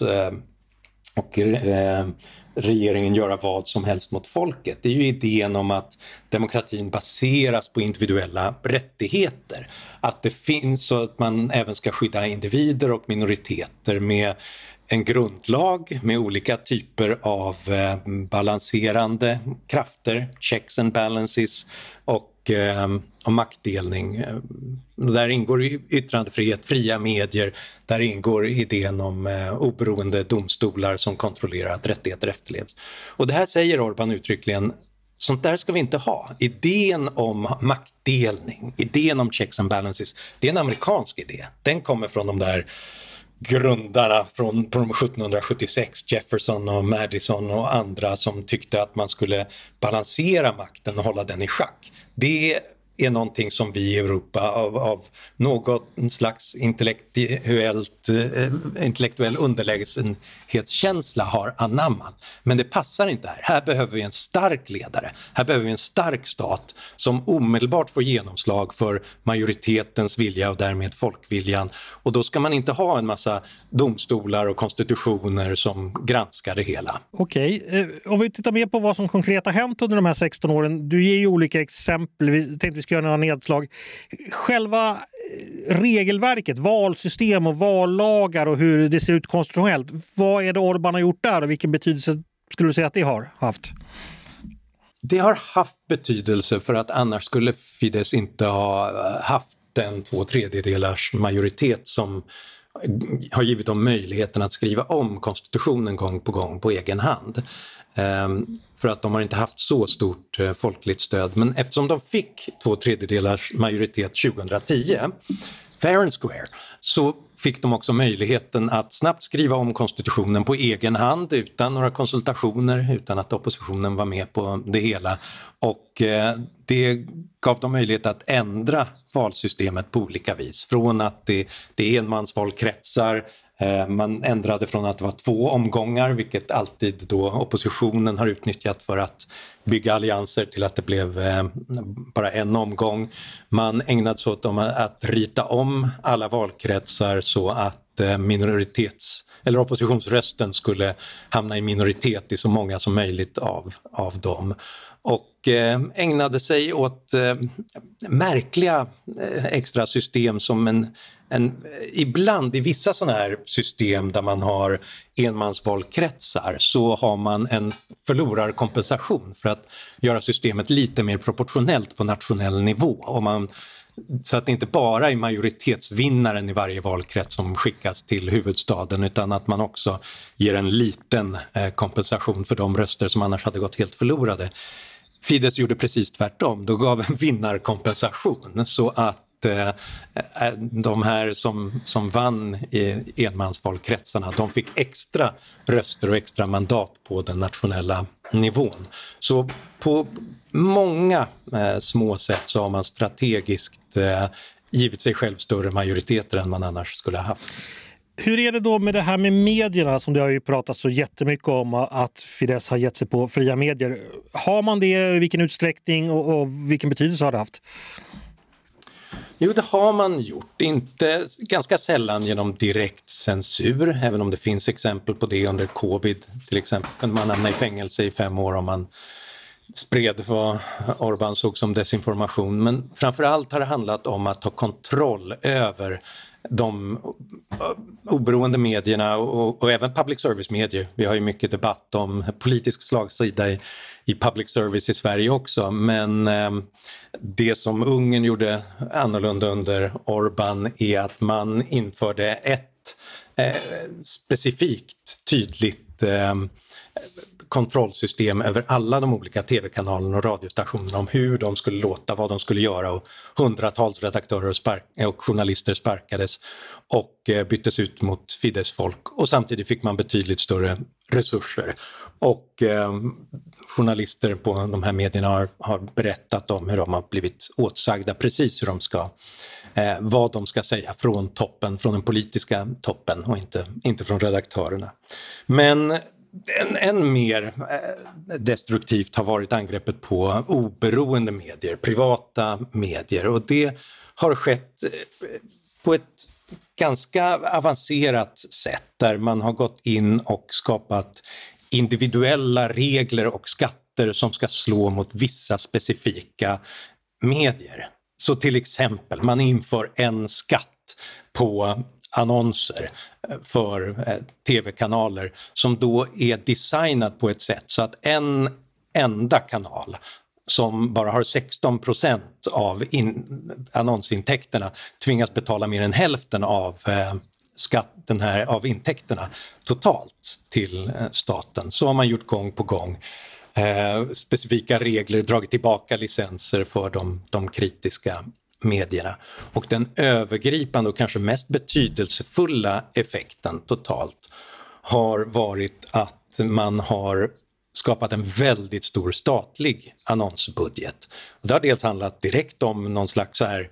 [SPEAKER 3] och regeringen göra vad som helst mot folket. Det är ju idén om att demokratin baseras på individuella rättigheter. Att det finns, så att man även ska skydda individer och minoriteter med en grundlag med olika typer av balanserande krafter, checks and balances, och och maktdelning. Där ingår yttrandefrihet, fria medier, där ingår idén om oberoende domstolar som kontrollerar att rättigheter efterlevs. Och det här säger Orbán uttryckligen, sånt där ska vi inte ha. Idén om maktdelning, idén om checks and balances, det är en amerikansk idé. Den kommer från de där grundarna från 1776, Jefferson och Madison och andra som tyckte att man skulle balansera makten och hålla den i schack. Det är någonting som vi i Europa av något slags intellektuell underlägsenhetskänsla har anammat. Men det passar inte här. Här behöver vi en stark ledare. Här behöver vi en stark stat som omedelbart får genomslag för majoritetens vilja och därmed folkviljan. Och då ska man inte ha en massa domstolar och konstitutioner som granskar det hela.
[SPEAKER 1] Okej, om vi tittar mer på vad som konkret har hänt under de här 16 åren. Du ger ju olika exempel. Vi tänkte vi ska göra några nedslag. Själva regelverket, valsystem och vallagar och hur det ser ut konstitutionellt. Vad är det Orbán har gjort där och vilken betydelse skulle du säga att det har haft?
[SPEAKER 3] Det har haft betydelse för att annars skulle Fidesz inte ha haft den 2/3 majoritet som har givit dem möjligheten att skriva om konstitutionen gång på gång på egen hand. För att de har inte haft så stort folkligt stöd. Men eftersom de fick 2/3 majoritet 2010, fair and square, så fick de också möjligheten att snabbt skriva om konstitutionen på egen hand utan några konsultationer, utan att oppositionen var med på det hela. Och det gav dem möjlighet att ändra valsystemet på olika vis. Från att det är enmansvalkretsar, man ändrade från att det var 2 omgångar, vilket alltid då oppositionen har utnyttjat för att bygga allianser, till att det blev bara 1 omgång. Man ägnade sig åt att rita om alla valkretsar så att eller oppositionsrösten skulle hamna i minoritet i så många som möjligt av dem. Och ägnade sig åt märkliga extra system som ibland i vissa sådana här system där man har enmansvalkretsar så har man en förlorarkompensation för att göra systemet lite mer proportionellt på nationell nivå. Så att det inte bara är majoritetsvinnaren i varje valkrets som skickas till huvudstaden, utan att man också ger en liten kompensation för de röster som annars hade gått helt förlorade. Fidesz gjorde precis tvärtom, då gav en vinnarkompensation så att de här som vann i enmansvalkretsarna, de fick extra röster och extra mandat på den nationella nivån. Så på många små sätt så har man strategiskt givit sig själv större majoriteter än man annars skulle ha haft.
[SPEAKER 1] Hur är det då med det här med medierna som det har ju pratat så jättemycket om, att Fidesz har gett sig på fria medier? Har man det, i vilken utsträckning och vilken betydelse har det haft?
[SPEAKER 3] Jo, det har man gjort. Inte ganska sällan genom direkt censur, även om det finns exempel på det under covid. Till exempel kunde man hamna i fängelse i 5 år om man spred vad Orbán såg som desinformation. Men framförallt har det handlat om att ta kontroll över de oberoende medierna och även public service-medier. Vi har ju mycket debatt om politisk slagsida i public service i Sverige också, men det som Ungern gjorde annorlunda under Orbán är att man införde ett specifikt tydligt kontrollsystem över alla de olika tv-kanalerna och radiostationerna om hur de skulle låta, vad de skulle göra, och hundratals redaktörer och journalister sparkades och byttes ut mot Fidesz-folk, och samtidigt fick man betydligt större resurser. Och journalister på de här medierna har berättat om hur de har blivit åtsagda precis hur de ska vad de ska säga från toppen, från den politiska toppen, och inte från redaktörerna. Men än mer destruktivt har varit angreppet på oberoende medier, privata medier, och det har skett på ett ganska avancerat sätt där man har gått in och skapat individuella regler och skatter som ska slå mot vissa specifika medier. Så till exempel, man inför en skatt på annonser för tv-kanaler som då är designad på ett sätt så att en enda kanal som bara har 16% av annonsintäkterna tvingas betala mer än hälften av skatten av intäkterna totalt till staten. Så har man gjort gång på gång. Specifika regler, dragit tillbaka licenser för de kritiska medierna. Och den övergripande och kanske mest betydelsefulla effekten totalt har varit att man har skapat en väldigt stor statlig annonsbudget. Och det har dels handlat direkt om någon slags så här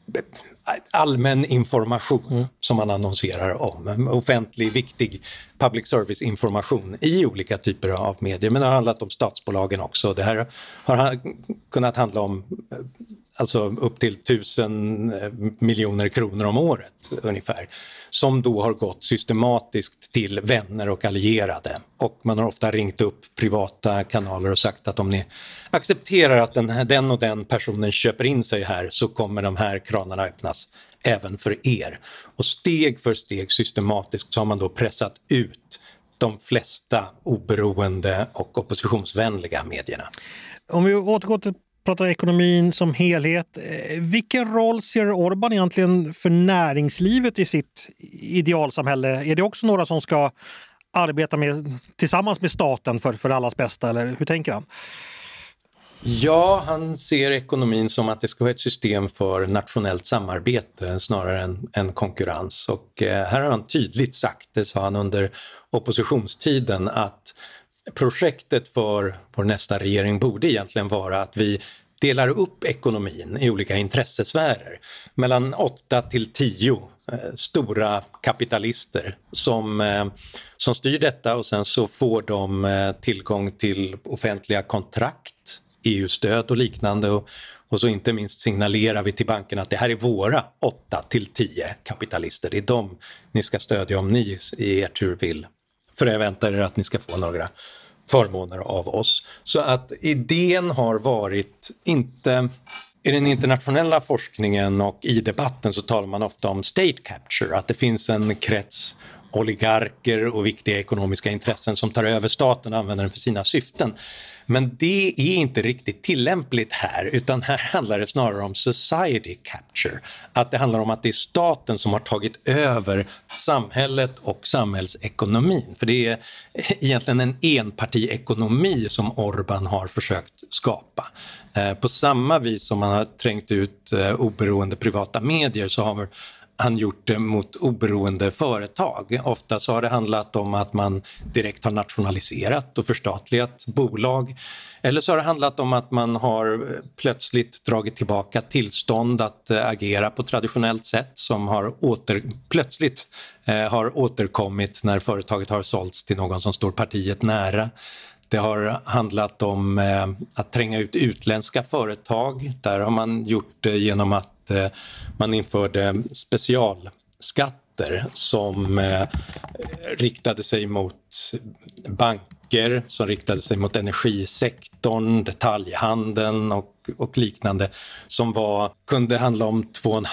[SPEAKER 3] allmän information som man annonserar om. Offentlig, viktig public service information i olika typer av medier. Men det har handlat om statsbolagen också. Det här har kunnat handla om alltså upp till 1000 miljoner kronor om året ungefär. Som då har gått systematiskt till vänner och allierade. Och man har ofta ringt upp privata kanaler och sagt att om ni accepterar att den och den personen köper in sig här så kommer de här kranarna öppnas även för er. Och steg för steg systematiskt så har man då pressat ut de flesta oberoende och oppositionsvänliga medierna.
[SPEAKER 1] Om vi återgår till prata ekonomin som helhet. Vilken roll ser Orbán egentligen för näringslivet i sitt idealsamhälle? Är det också några som ska arbeta tillsammans med staten för allas bästa, eller hur tänker han?
[SPEAKER 3] Ja, han ser ekonomin som att det ska vara ett system för nationellt samarbete snarare än konkurrens. Och här har han tydligt sagt, det sa han under oppositionstiden, att projektet för vår nästa regering borde egentligen vara att vi delar upp ekonomin i olika intressesfärer mellan 8 till 10 stora kapitalister som styr detta, och sen så får de tillgång till offentliga kontrakt, EU-stöd och liknande, och så inte minst signalerar vi till bankerna att det här är våra 8 till 10 kapitalister. Det är dem ni ska stödja om ni i er tur vill förvänta er att ni ska få några förmåner av oss. Så att idén har varit inte... I den internationella forskningen och i debatten så talar man ofta om state capture, att det finns en krets oligarker och viktiga ekonomiska intressen som tar över staten och använder den för sina syften. Men det är inte riktigt tillämpligt här, utan här handlar det snarare om society capture. Att det handlar om att det är staten som har tagit över samhället och samhällsekonomin. För det är egentligen en enpartiekonomi som Orbán har försökt skapa. På samma vis som man har trängt ut oberoende privata medier så har han gjort det mot oberoende företag. Ofta så har det handlat om att man direkt har nationaliserat och förstatligat bolag. Eller så har det handlat om att man har plötsligt dragit tillbaka tillstånd att agera på traditionellt sätt som har plötsligt har återkommit när företaget har sålts till någon som står partiet nära. Det har handlat om att tränga ut utländska företag. Där har man gjort det genom att man införde specialskatter som riktade sig mot banker, som riktade sig mot energisektorn, detaljhandeln och liknande, som kunde handla om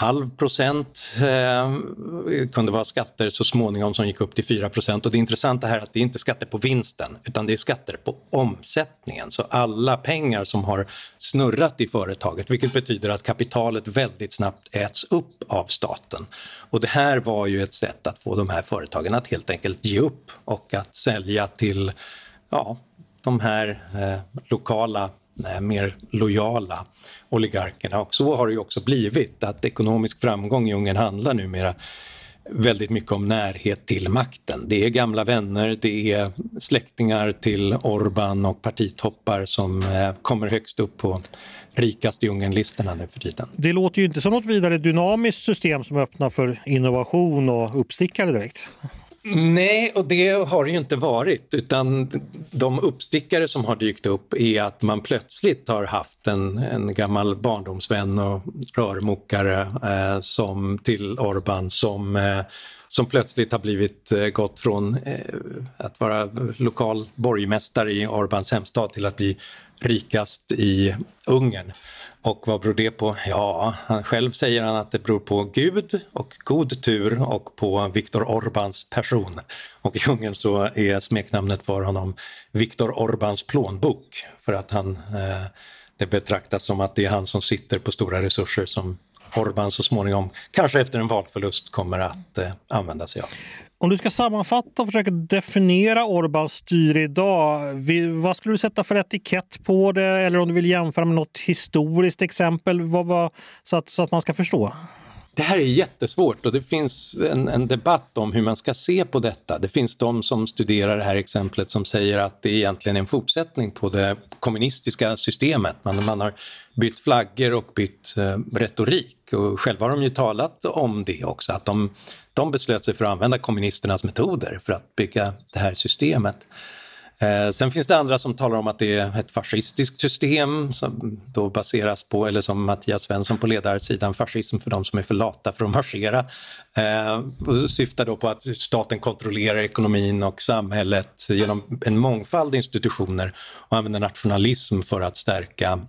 [SPEAKER 3] 2,5%, kunde vara skatter så småningom som gick upp till 4%. Och det intressanta här är att det är inte skatter på vinsten utan det är skatter på omsättningen. Så alla pengar som har snurrat i företaget, vilket betyder att kapitalet väldigt snabbt äts upp av staten. Och det här var ju ett sätt att få de här företagen att helt enkelt ge upp och att sälja till de här lokala, mer lojala oligarkerna. Och så har det ju också blivit att ekonomisk framgång i Ungern handlar numera väldigt mycket om närhet till makten. Det är gamla vänner, det är släktingar till Orbán och partitoppar som kommer högst upp på rikast i Ungern-listorna nu för tiden.
[SPEAKER 1] Det låter ju inte som något vidare dynamiskt system som öppnar för innovation och uppstickare direkt.
[SPEAKER 3] Nej, och det har det ju inte varit, utan de uppstickare som har dykt upp är att man plötsligt har haft en gammal barndomsvän och rörmokare som till Orbán som plötsligt har gått från att vara lokal borgmästare i Orbáns hemstad till att bli rikast i Ungern. Och vad beror det på? Ja, själv säger han att det beror på Gud och god tur och på Viktor Orbáns person. Och i Ungern så är smeknamnet för honom Viktor Orbáns plånbok, för att han det betraktas som att det är han som sitter på stora resurser som Orbán så småningom, kanske efter en valförlust, kommer att använda sig av.
[SPEAKER 1] Om du ska sammanfatta och försöka definiera Orbáns styre idag, vad skulle du sätta för etikett på det? Eller om du vill jämföra med något historiskt exempel så att man ska förstå?
[SPEAKER 3] Det här är jättesvårt och det finns en debatt om hur man ska se på detta. Det finns de som studerar det här exemplet som säger att det är egentligen en fortsättning på det kommunistiska systemet. Man har bytt flaggor och bytt retorik, och själva har de ju talat om det också, att de beslöt sig för att använda kommunisternas metoder för att bygga det här systemet. Sen finns det andra som talar om att det är ett fascistiskt system som då baseras på, eller som Mattias Svensson på ledarsidan, fascism för de som är för lata för att marschera. Och syftar då på att staten kontrollerar ekonomin och samhället genom en mångfald institutioner och använder nationalism för att stärka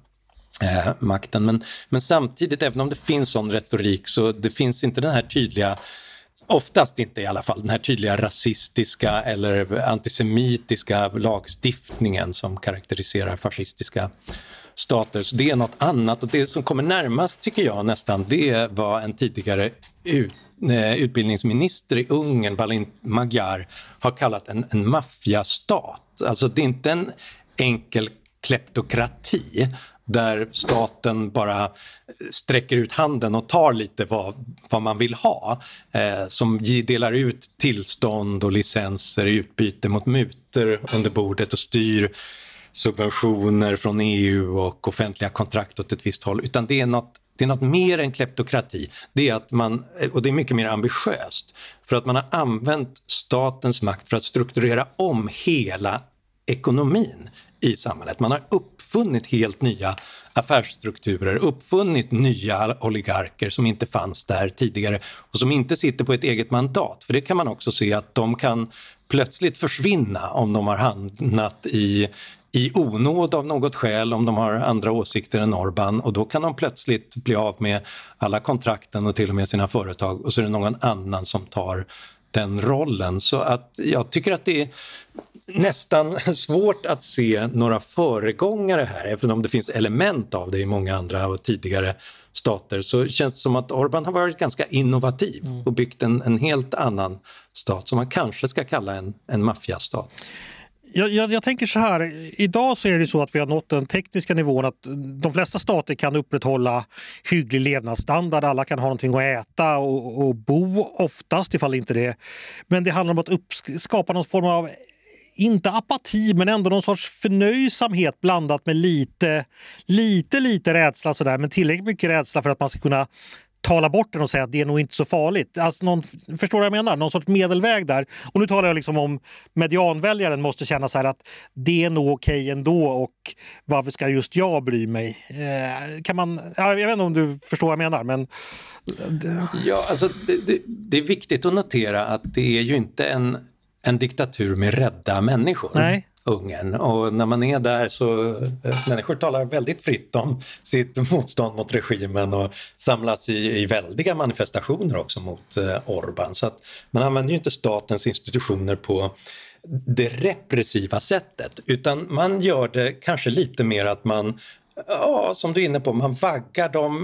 [SPEAKER 3] makten. Men samtidigt, även om det finns sån retorik, så det finns inte den här tydliga, oftast inte i alla fall, den här tydliga rasistiska eller antisemitiska lagstiftningen som karaktäriserar fascistiska stater. Så det är något annat, och det som kommer närmast tycker jag nästan, det var en tidigare utbildningsminister i Ungern, Balint Magyar, har kallat en maffiastat. Alltså det är inte en enkel kleptokrati där staten bara sträcker ut handen och tar lite vad man vill ha, som delar ut tillstånd och licenser i utbyte mot mutor under bordet och styr subventioner från EU och offentliga kontrakt åt ett visst håll, utan det är något mer än kleptokrati. Det är att och det är mycket mer ambitiöst, för att man har använt statens makt för att strukturera om hela ekonomin i samhället. Man har uppfunnit helt nya affärsstrukturer, uppfunnit nya oligarker som inte fanns där tidigare och som inte sitter på ett eget mandat. För det kan man också se att de kan plötsligt försvinna om de har hamnat i onåd av något skäl, om de har andra åsikter än Orbán, och då kan de plötsligt bli av med alla kontrakten och till och med sina företag, och så är det någon annan som tar den rollen. Så att jag tycker att det är nästan svårt att se några föregångare här, även om det finns element av det i många andra och tidigare stater, så känns det som att Orbán har varit ganska innovativ och byggt en helt annan stat som man kanske ska kalla en maffiastat.
[SPEAKER 1] Jag tänker så här, idag så är det så att vi har nått den tekniska nivån att de flesta stater kan upprätthålla hygglig levnadsstandard, alla kan ha någonting att äta och bo oftast ifall inte det. Men det handlar om att skapa någon form av, inte apati, men ändå någon sorts förnöjsamhet blandat med lite rädsla sådär, men tillräckligt mycket rädsla för att man ska kunna tala bort den och säga att det är nog inte så farligt. Alltså förstår du vad jag menar? Någon sorts medelväg där. Och nu talar jag liksom om medianväljaren måste känna så här att det är nog okej ändå, och varför ska just jag bry mig? Jag vet inte om du förstår vad jag menar, men...
[SPEAKER 3] Ja, alltså det är viktigt att notera att det är ju inte en diktatur med rädda människor.
[SPEAKER 1] Nej.
[SPEAKER 3] Ungern. Och när man är där så människor talar väldigt fritt om sitt motstånd mot regimen och samlas i väldiga manifestationer också mot Orbán. Så att man använder ju inte statens institutioner på det repressiva sättet, utan man gör det kanske lite mer att man, som du är inne på, man vaggar dem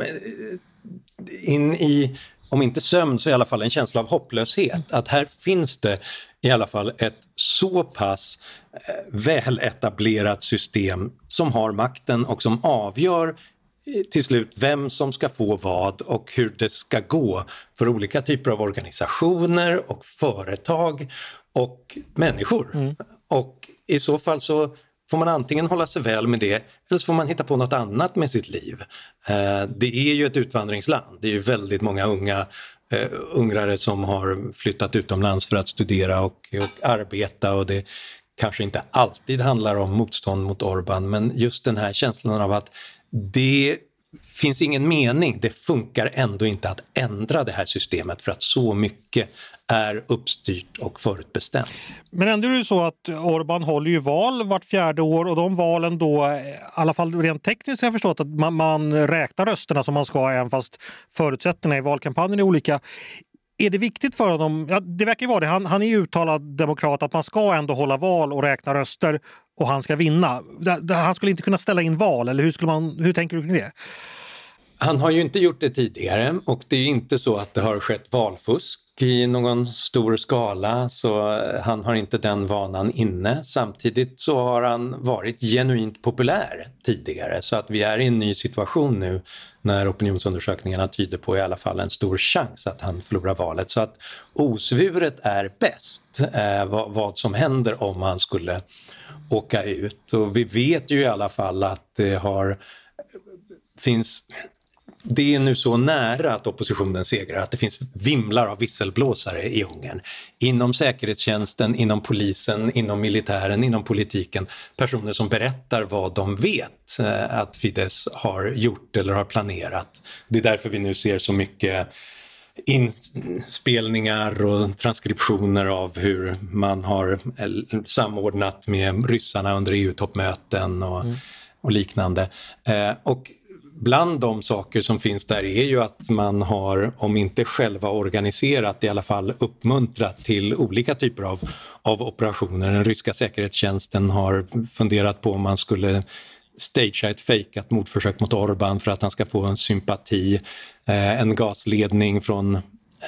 [SPEAKER 3] in i, om inte sömn så i alla fall en känsla av hopplöshet. Att här finns det i alla fall ett så pass väl etablerat system som har makten och som avgör till slut vem som ska få vad och hur det ska gå för olika typer av organisationer och företag och människor. Och i så fall så får man antingen hålla sig väl med det, eller så får man hitta på något annat med sitt liv. Det är ju ett utvandringsland. Det är ju väldigt många ungrare som har flyttat utomlands för att studera och arbeta, och det kanske inte alltid handlar om motstånd mot Orbán, men just den här känslan av att det finns ingen mening, det funkar ändå inte att ändra det här systemet för att så mycket är uppstyrt och förutbestämt.
[SPEAKER 1] Men ändå är det så att Orbán håller ju val vart 4:e år, och de valen då, i alla fall rent tekniskt har jag förstått att man räknar rösterna som man ska, även fast förutsättningarna i valkampanjen är olika. Är det viktigt för honom? Ja, det verkar ju vara det. Han är ju uttalad demokrat att man ska ändå hålla val och räkna röster och han ska vinna. Han skulle inte kunna ställa in val, eller hur tänker du kring det?
[SPEAKER 3] Han har ju inte gjort det tidigare och det är inte så att det har skett valfusk i någon stor skala, så han har inte den vanan inne. Samtidigt så har han varit genuint populär tidigare, så att vi är i en ny situation nu när opinionsundersökningarna tyder på i alla fall en stor chans att han förlorar valet. Så att osvuret är bäst vad som händer om han skulle åka ut. Och vi vet ju i alla fall att det är nu så nära att oppositionen segrar att det finns vimlar av visselblåsare i Ungern. Inom säkerhetstjänsten, inom polisen, inom militären, inom politiken. Personer som berättar vad de vet att Fidesz har gjort eller har planerat. Det är därför vi nu ser så mycket inspelningar och transkriptioner av hur man har samordnat med ryssarna under EU-toppmöten och liknande. Och bland de saker som finns där är ju att man har, om inte själva organiserat, i alla fall uppmuntrat till olika typer av operationer. Den ryska säkerhetstjänsten har funderat på om man skulle stagea ett fejkat mordförsök mot Orbán för att han ska få en sympati. En gasledning från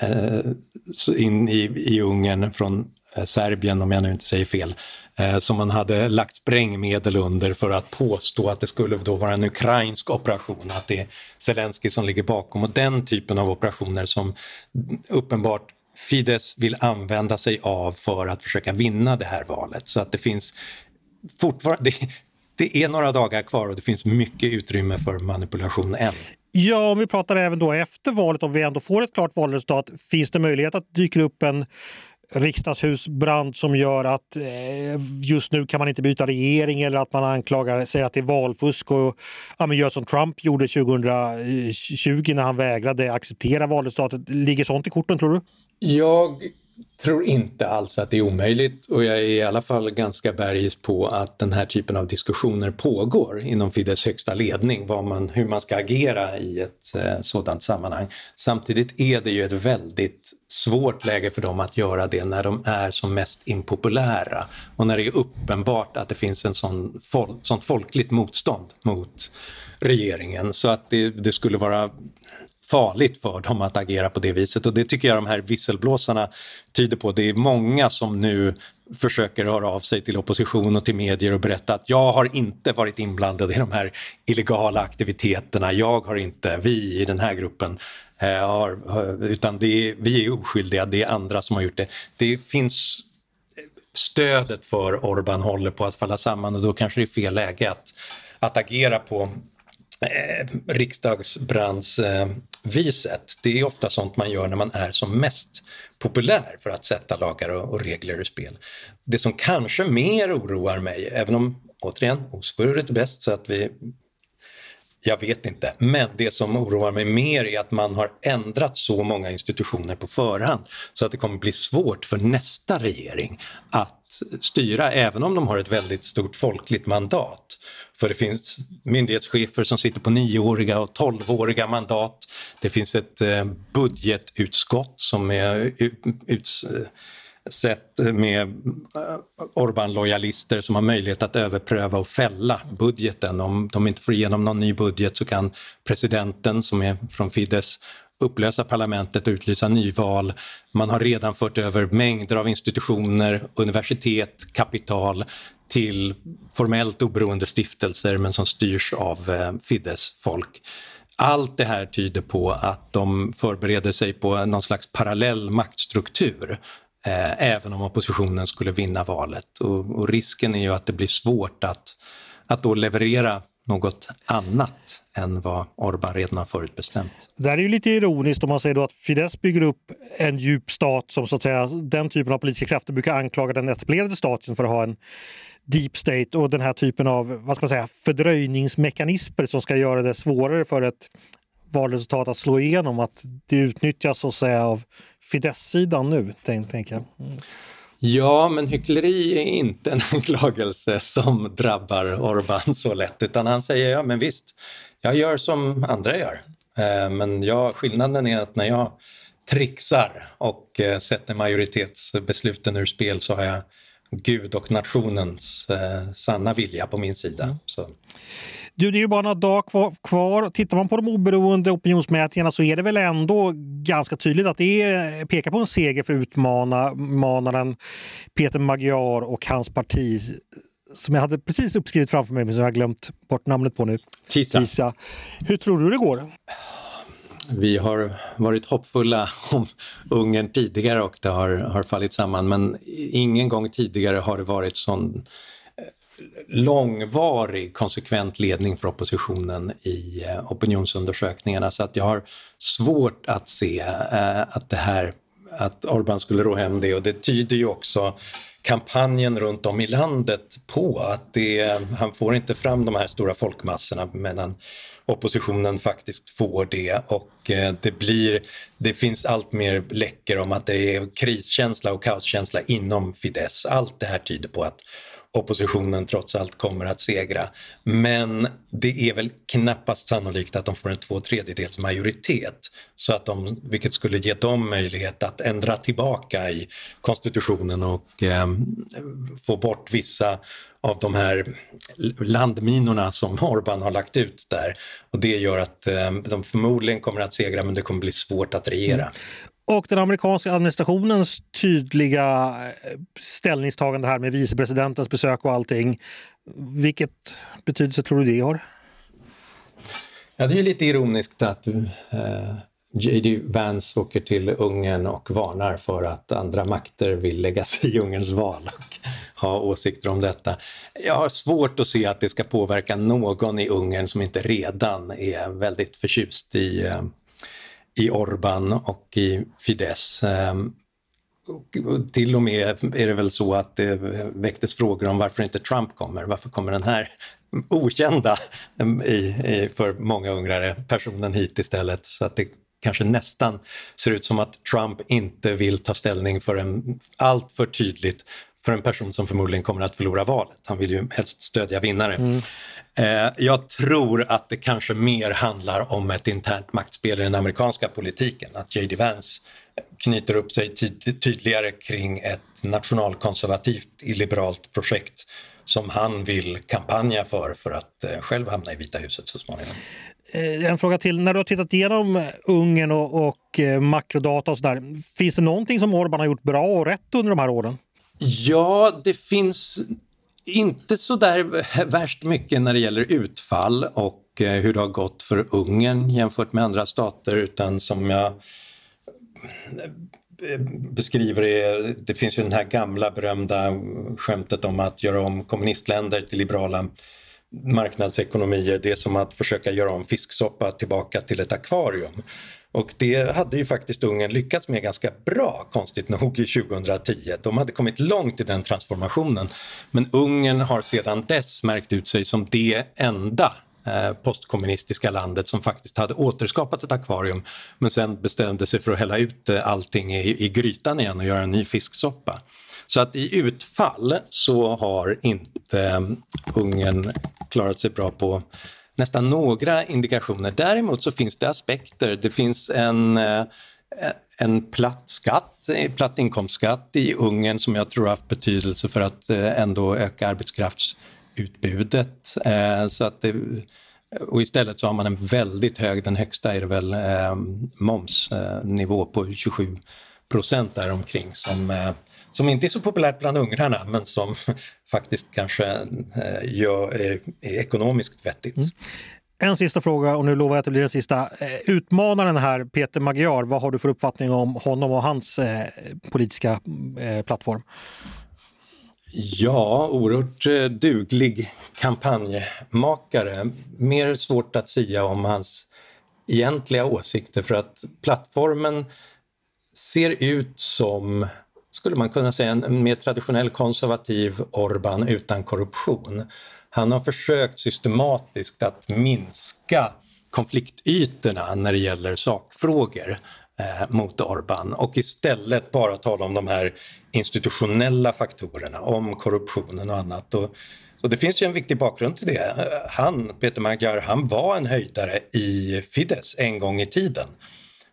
[SPEAKER 3] in i Ungern från Serbien, om jag nu inte säger fel, som man hade lagt sprängmedel under för att påstå att det skulle då vara en ukrainsk operation, att det är Zelensky som ligger bakom, och den typen av operationer som uppenbart Fidesz vill använda sig av för att försöka vinna det här valet. Så att det finns fortfarande, det är några dagar kvar och det finns mycket utrymme för manipulation än.
[SPEAKER 1] Ja, om vi pratar även då efter valet, om vi ändå får ett klart valresultat, finns det möjlighet att dyka upp en riksdagshusbrand som gör att just nu kan man inte byta regering, eller att man säger att det är valfusk och gör som Trump gjorde 2020 när han vägrade acceptera valresultatet. Ligger sånt i korten, tror du?
[SPEAKER 3] Jag tror inte alls att det är omöjligt, och jag är i alla fall ganska bergis på att den här typen av diskussioner pågår inom Fidesz högsta ledning, hur man ska agera i ett sådant sammanhang. Samtidigt är det ju ett väldigt svårt läge för dem att göra det när de är som mest impopulära och när det är uppenbart att det finns en sånt folkligt motstånd mot regeringen, så att det skulle vara farligt för dem att agera på det viset, och det tycker jag de här visselblåsarna tyder på. Det är många som nu försöker höra av sig till opposition och till medier och berätta att jag har inte varit inblandad i de här illegala aktiviteterna, vi i den här gruppen utan vi är oskyldiga, det är andra som har gjort det. Det finns stödet för Orbán håller på att falla samman, och då kanske det är fel läge att agera på riksdagsbrandsviset. Det är ofta sånt man gör när man är som mest populär för att sätta lagar och regler ur spel. Det som kanske mer oroar mig, även om återigen osvuret är bäst, så att jag vet inte, men det som oroar mig mer är att man har ändrat så många institutioner på förhand så att det kommer bli svårt för nästa regering att styra, även om de har ett väldigt stort folkligt mandat. För det finns myndighetschefer som sitter på 9-åriga och 12-åriga mandat. Det finns ett budgetutskott som är utsett med Orbán-lojalister som har möjlighet att överpröva och fälla budgeten. Om de inte får igenom någon ny budget så kan presidenten, som är från Fidesz, upplösa parlamentet och utlysa nyval. Man har redan fört över mängder av institutioner, universitet, kapital till formellt oberoende stiftelser men som styrs av Fidesz-folk. Allt det här tyder på att de förbereder sig på någon slags parallell maktstruktur, även om oppositionen skulle vinna valet. Och risken är ju att det blir svårt att då leverera något annat än vad Orbán redan har förutbestämt.
[SPEAKER 1] Det här är ju lite ironiskt om man säger då att Fidesz bygger upp en djup stat som så att säga den typen av politiska krafter brukar anklaga den etablerade staten för att ha en deep state, och den här typen av fördröjningsmekanismer som ska göra det svårare för ett valresultat att slå igenom, att det utnyttjas så att säga av Fidesz-sidan nu, tänker jag.
[SPEAKER 3] Ja, men hyckleri är inte en anklagelse som drabbar Orbán så lätt, utan han säger ja men visst, jag gör som andra gör. Men skillnaden är att när jag trixar och sätter majoritetsbesluten ur spel så har jag Gud och nationens sanna vilja på min sida. Så.
[SPEAKER 1] Du, det är ju bara några dagar kvar. Tittar man på de oberoende opinionsmätningarna så är det väl ändå ganska tydligt att det pekar på en seger för utmanaren Peter Magyar och hans parti, som jag hade precis uppskrivit framför mig men som jag har glömt bort namnet på nu. TISA. Hur tror du det går?
[SPEAKER 3] Vi har varit hoppfulla om Ungern tidigare och det har fallit samman, men ingen gång tidigare har det varit sån långvarig konsekvent ledning för oppositionen i opinionsundersökningarna, så att jag har svårt att se att Orbán skulle rå hem det, och det tyder ju också kampanjen runt om i landet på att han får inte fram de här stora folkmassorna medan oppositionen faktiskt får det, och det finns allt mer läckor om att det är kriskänsla och kaoskänsla inom Fidesz. Allt det här tyder på att oppositionen trots allt kommer att segra. Men det är väl knappast sannolikt att de får en 2/3 majoritet, så att vilket skulle ge dem möjlighet att ändra tillbaka i konstitutionen och få bort vissa av de här landminorna som Orbán har lagt ut där. Och det gör att de förmodligen kommer att segra, men det kommer bli svårt att regera.
[SPEAKER 1] Och den amerikanska administrationens tydliga ställningstagande här med vicepresidentens besök och allting, vilket betydelse tror du det har?
[SPEAKER 3] Ja, det är ju lite ironiskt att J.D. Vance åker till Ungern och varnar för att andra makter vill lägga sig i Ungerns val och ha åsikter om detta. Jag har svårt att se att det ska påverka någon i Ungern som inte redan är väldigt förtjust i Orbán och i Fidesz. Och till och med är det väl så att det väcktes frågor om varför inte Trump kommer. Varför kommer den här okända för många ungrare personen hit istället? Så att det kanske nästan ser ut som att Trump inte vill ta ställning för allt för tydligt för en person som förmodligen kommer att förlora valet. Han vill ju helst stödja vinnare. Jag tror att det kanske mer handlar om ett internt maktspel i den amerikanska politiken. Att J.D. Vance knyter upp sig tydligare kring ett nationalkonservativt illiberalt projekt som han vill kampanja för att själv hamna i Vita huset så småningom.
[SPEAKER 1] En fråga till. När du har tittat igenom Ungern och makrodata och sådär, finns det någonting som Orbán har gjort bra och rätt under de här åren?
[SPEAKER 3] Ja, det finns inte så där värst mycket när det gäller utfall och hur det har gått för Ungern jämfört med andra stater, utan som jag beskriver det finns ju den här gamla berömda skämtet om att göra om kommunistländer till liberala marknadsekonomier. Det är som att försöka göra om fisksoppa tillbaka till ett akvarium. Och det hade ju faktiskt Ungern lyckats med ganska bra, konstigt nog, i 2010. De hade kommit långt i den transformationen. Men Ungern har sedan dess märkt ut sig som det enda postkommunistiska landet som faktiskt hade återskapat ett akvarium, men sen bestämde sig för att hälla ut allting i grytan igen och göra en ny fisksoppa. Så att i utfall så har inte Ungern klarat sig bra på nästan några indikationer. Däremot så finns det aspekter. Det finns en platt inkomstskatt i Ungern som jag tror har haft betydelse för att ändå öka arbetskraftsutbudet. Så att och istället så har man en väldigt hög, den högsta är det väl momsnivå på 27% däromkring som inte är så populärt bland ungrarna, men som faktiskt kanske är ekonomiskt vettigt.
[SPEAKER 1] En sista fråga, och nu lovar jag att det blir den sista. Utmanaren här, Peter Magyar, vad har du för uppfattning om honom och hans politiska plattform?
[SPEAKER 3] Ja, oerhört duglig kampanjmakare. Mer svårt att säga om hans egentliga åsikter, för att plattformen ser ut som, skulle man kunna säga, en mer traditionell konservativ Orbán utan korruption. Han har försökt systematiskt att minska konfliktytorna när det gäller sakfrågor mot Orbán och istället bara tala om de här institutionella faktorerna, om korruptionen och annat. Och det finns ju en viktig bakgrund till det. Peter Magyar, han var en höjdare i Fidesz en gång i tiden.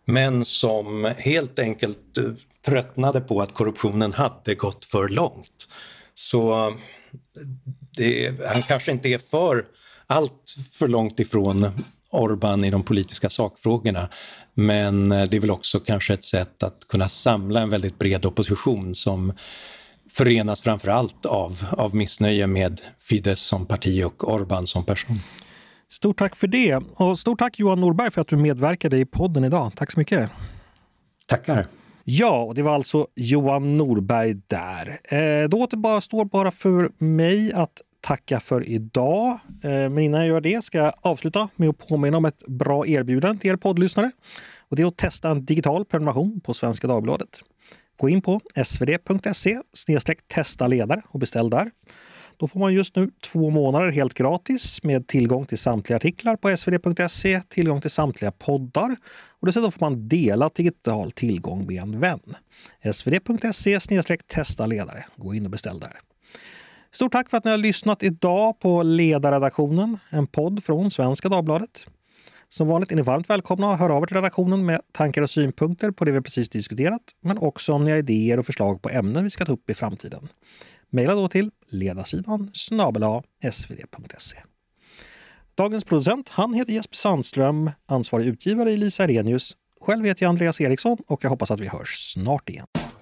[SPEAKER 3] men som helt enkelt tröttnade på att korruptionen hade gått för långt. Så han kanske inte är allt för långt ifrån Orbán i de politiska sakfrågorna, men det är väl också kanske ett sätt att kunna samla en väldigt bred opposition som förenas framförallt av missnöje med Fidesz som parti och Orbán som person.
[SPEAKER 1] Stort tack för det, och stort tack Johan Norberg för att du medverkade i podden idag. Tack så mycket.
[SPEAKER 3] Tackar.
[SPEAKER 1] Ja, och det var alltså Johan Norberg där. Då återstår bara för mig att tacka för idag. Men innan jag gör det ska jag avsluta med att påminna om ett bra erbjudande till er poddlyssnare. Och det är att testa en digital prenumeration på Svenska Dagbladet. Gå in på svd.se/testaledare och beställ där. Då får man just nu 2 månader helt gratis med tillgång till samtliga artiklar på svd.se, tillgång till samtliga poddar och dessutom får man dela digital tillgång med en vän. svd.se/testaledare. Gå in och beställ där. Stort tack för att ni har lyssnat idag på Ledarredaktionen, en podd från Svenska Dagbladet. Som vanligt är ni varmt välkomna att höra av er till redaktionen med tankar och synpunkter på det vi precis diskuterat, men också om ni har idéer och förslag på ämnen vi ska ta upp i framtiden. Maila då till ledarsidan@svd.se. Dagens producent, han heter Jesper Sandström, ansvarig utgivare Lisa Arrhenius. Själv heter jag Andreas Eriksson och jag hoppas att vi hörs snart igen.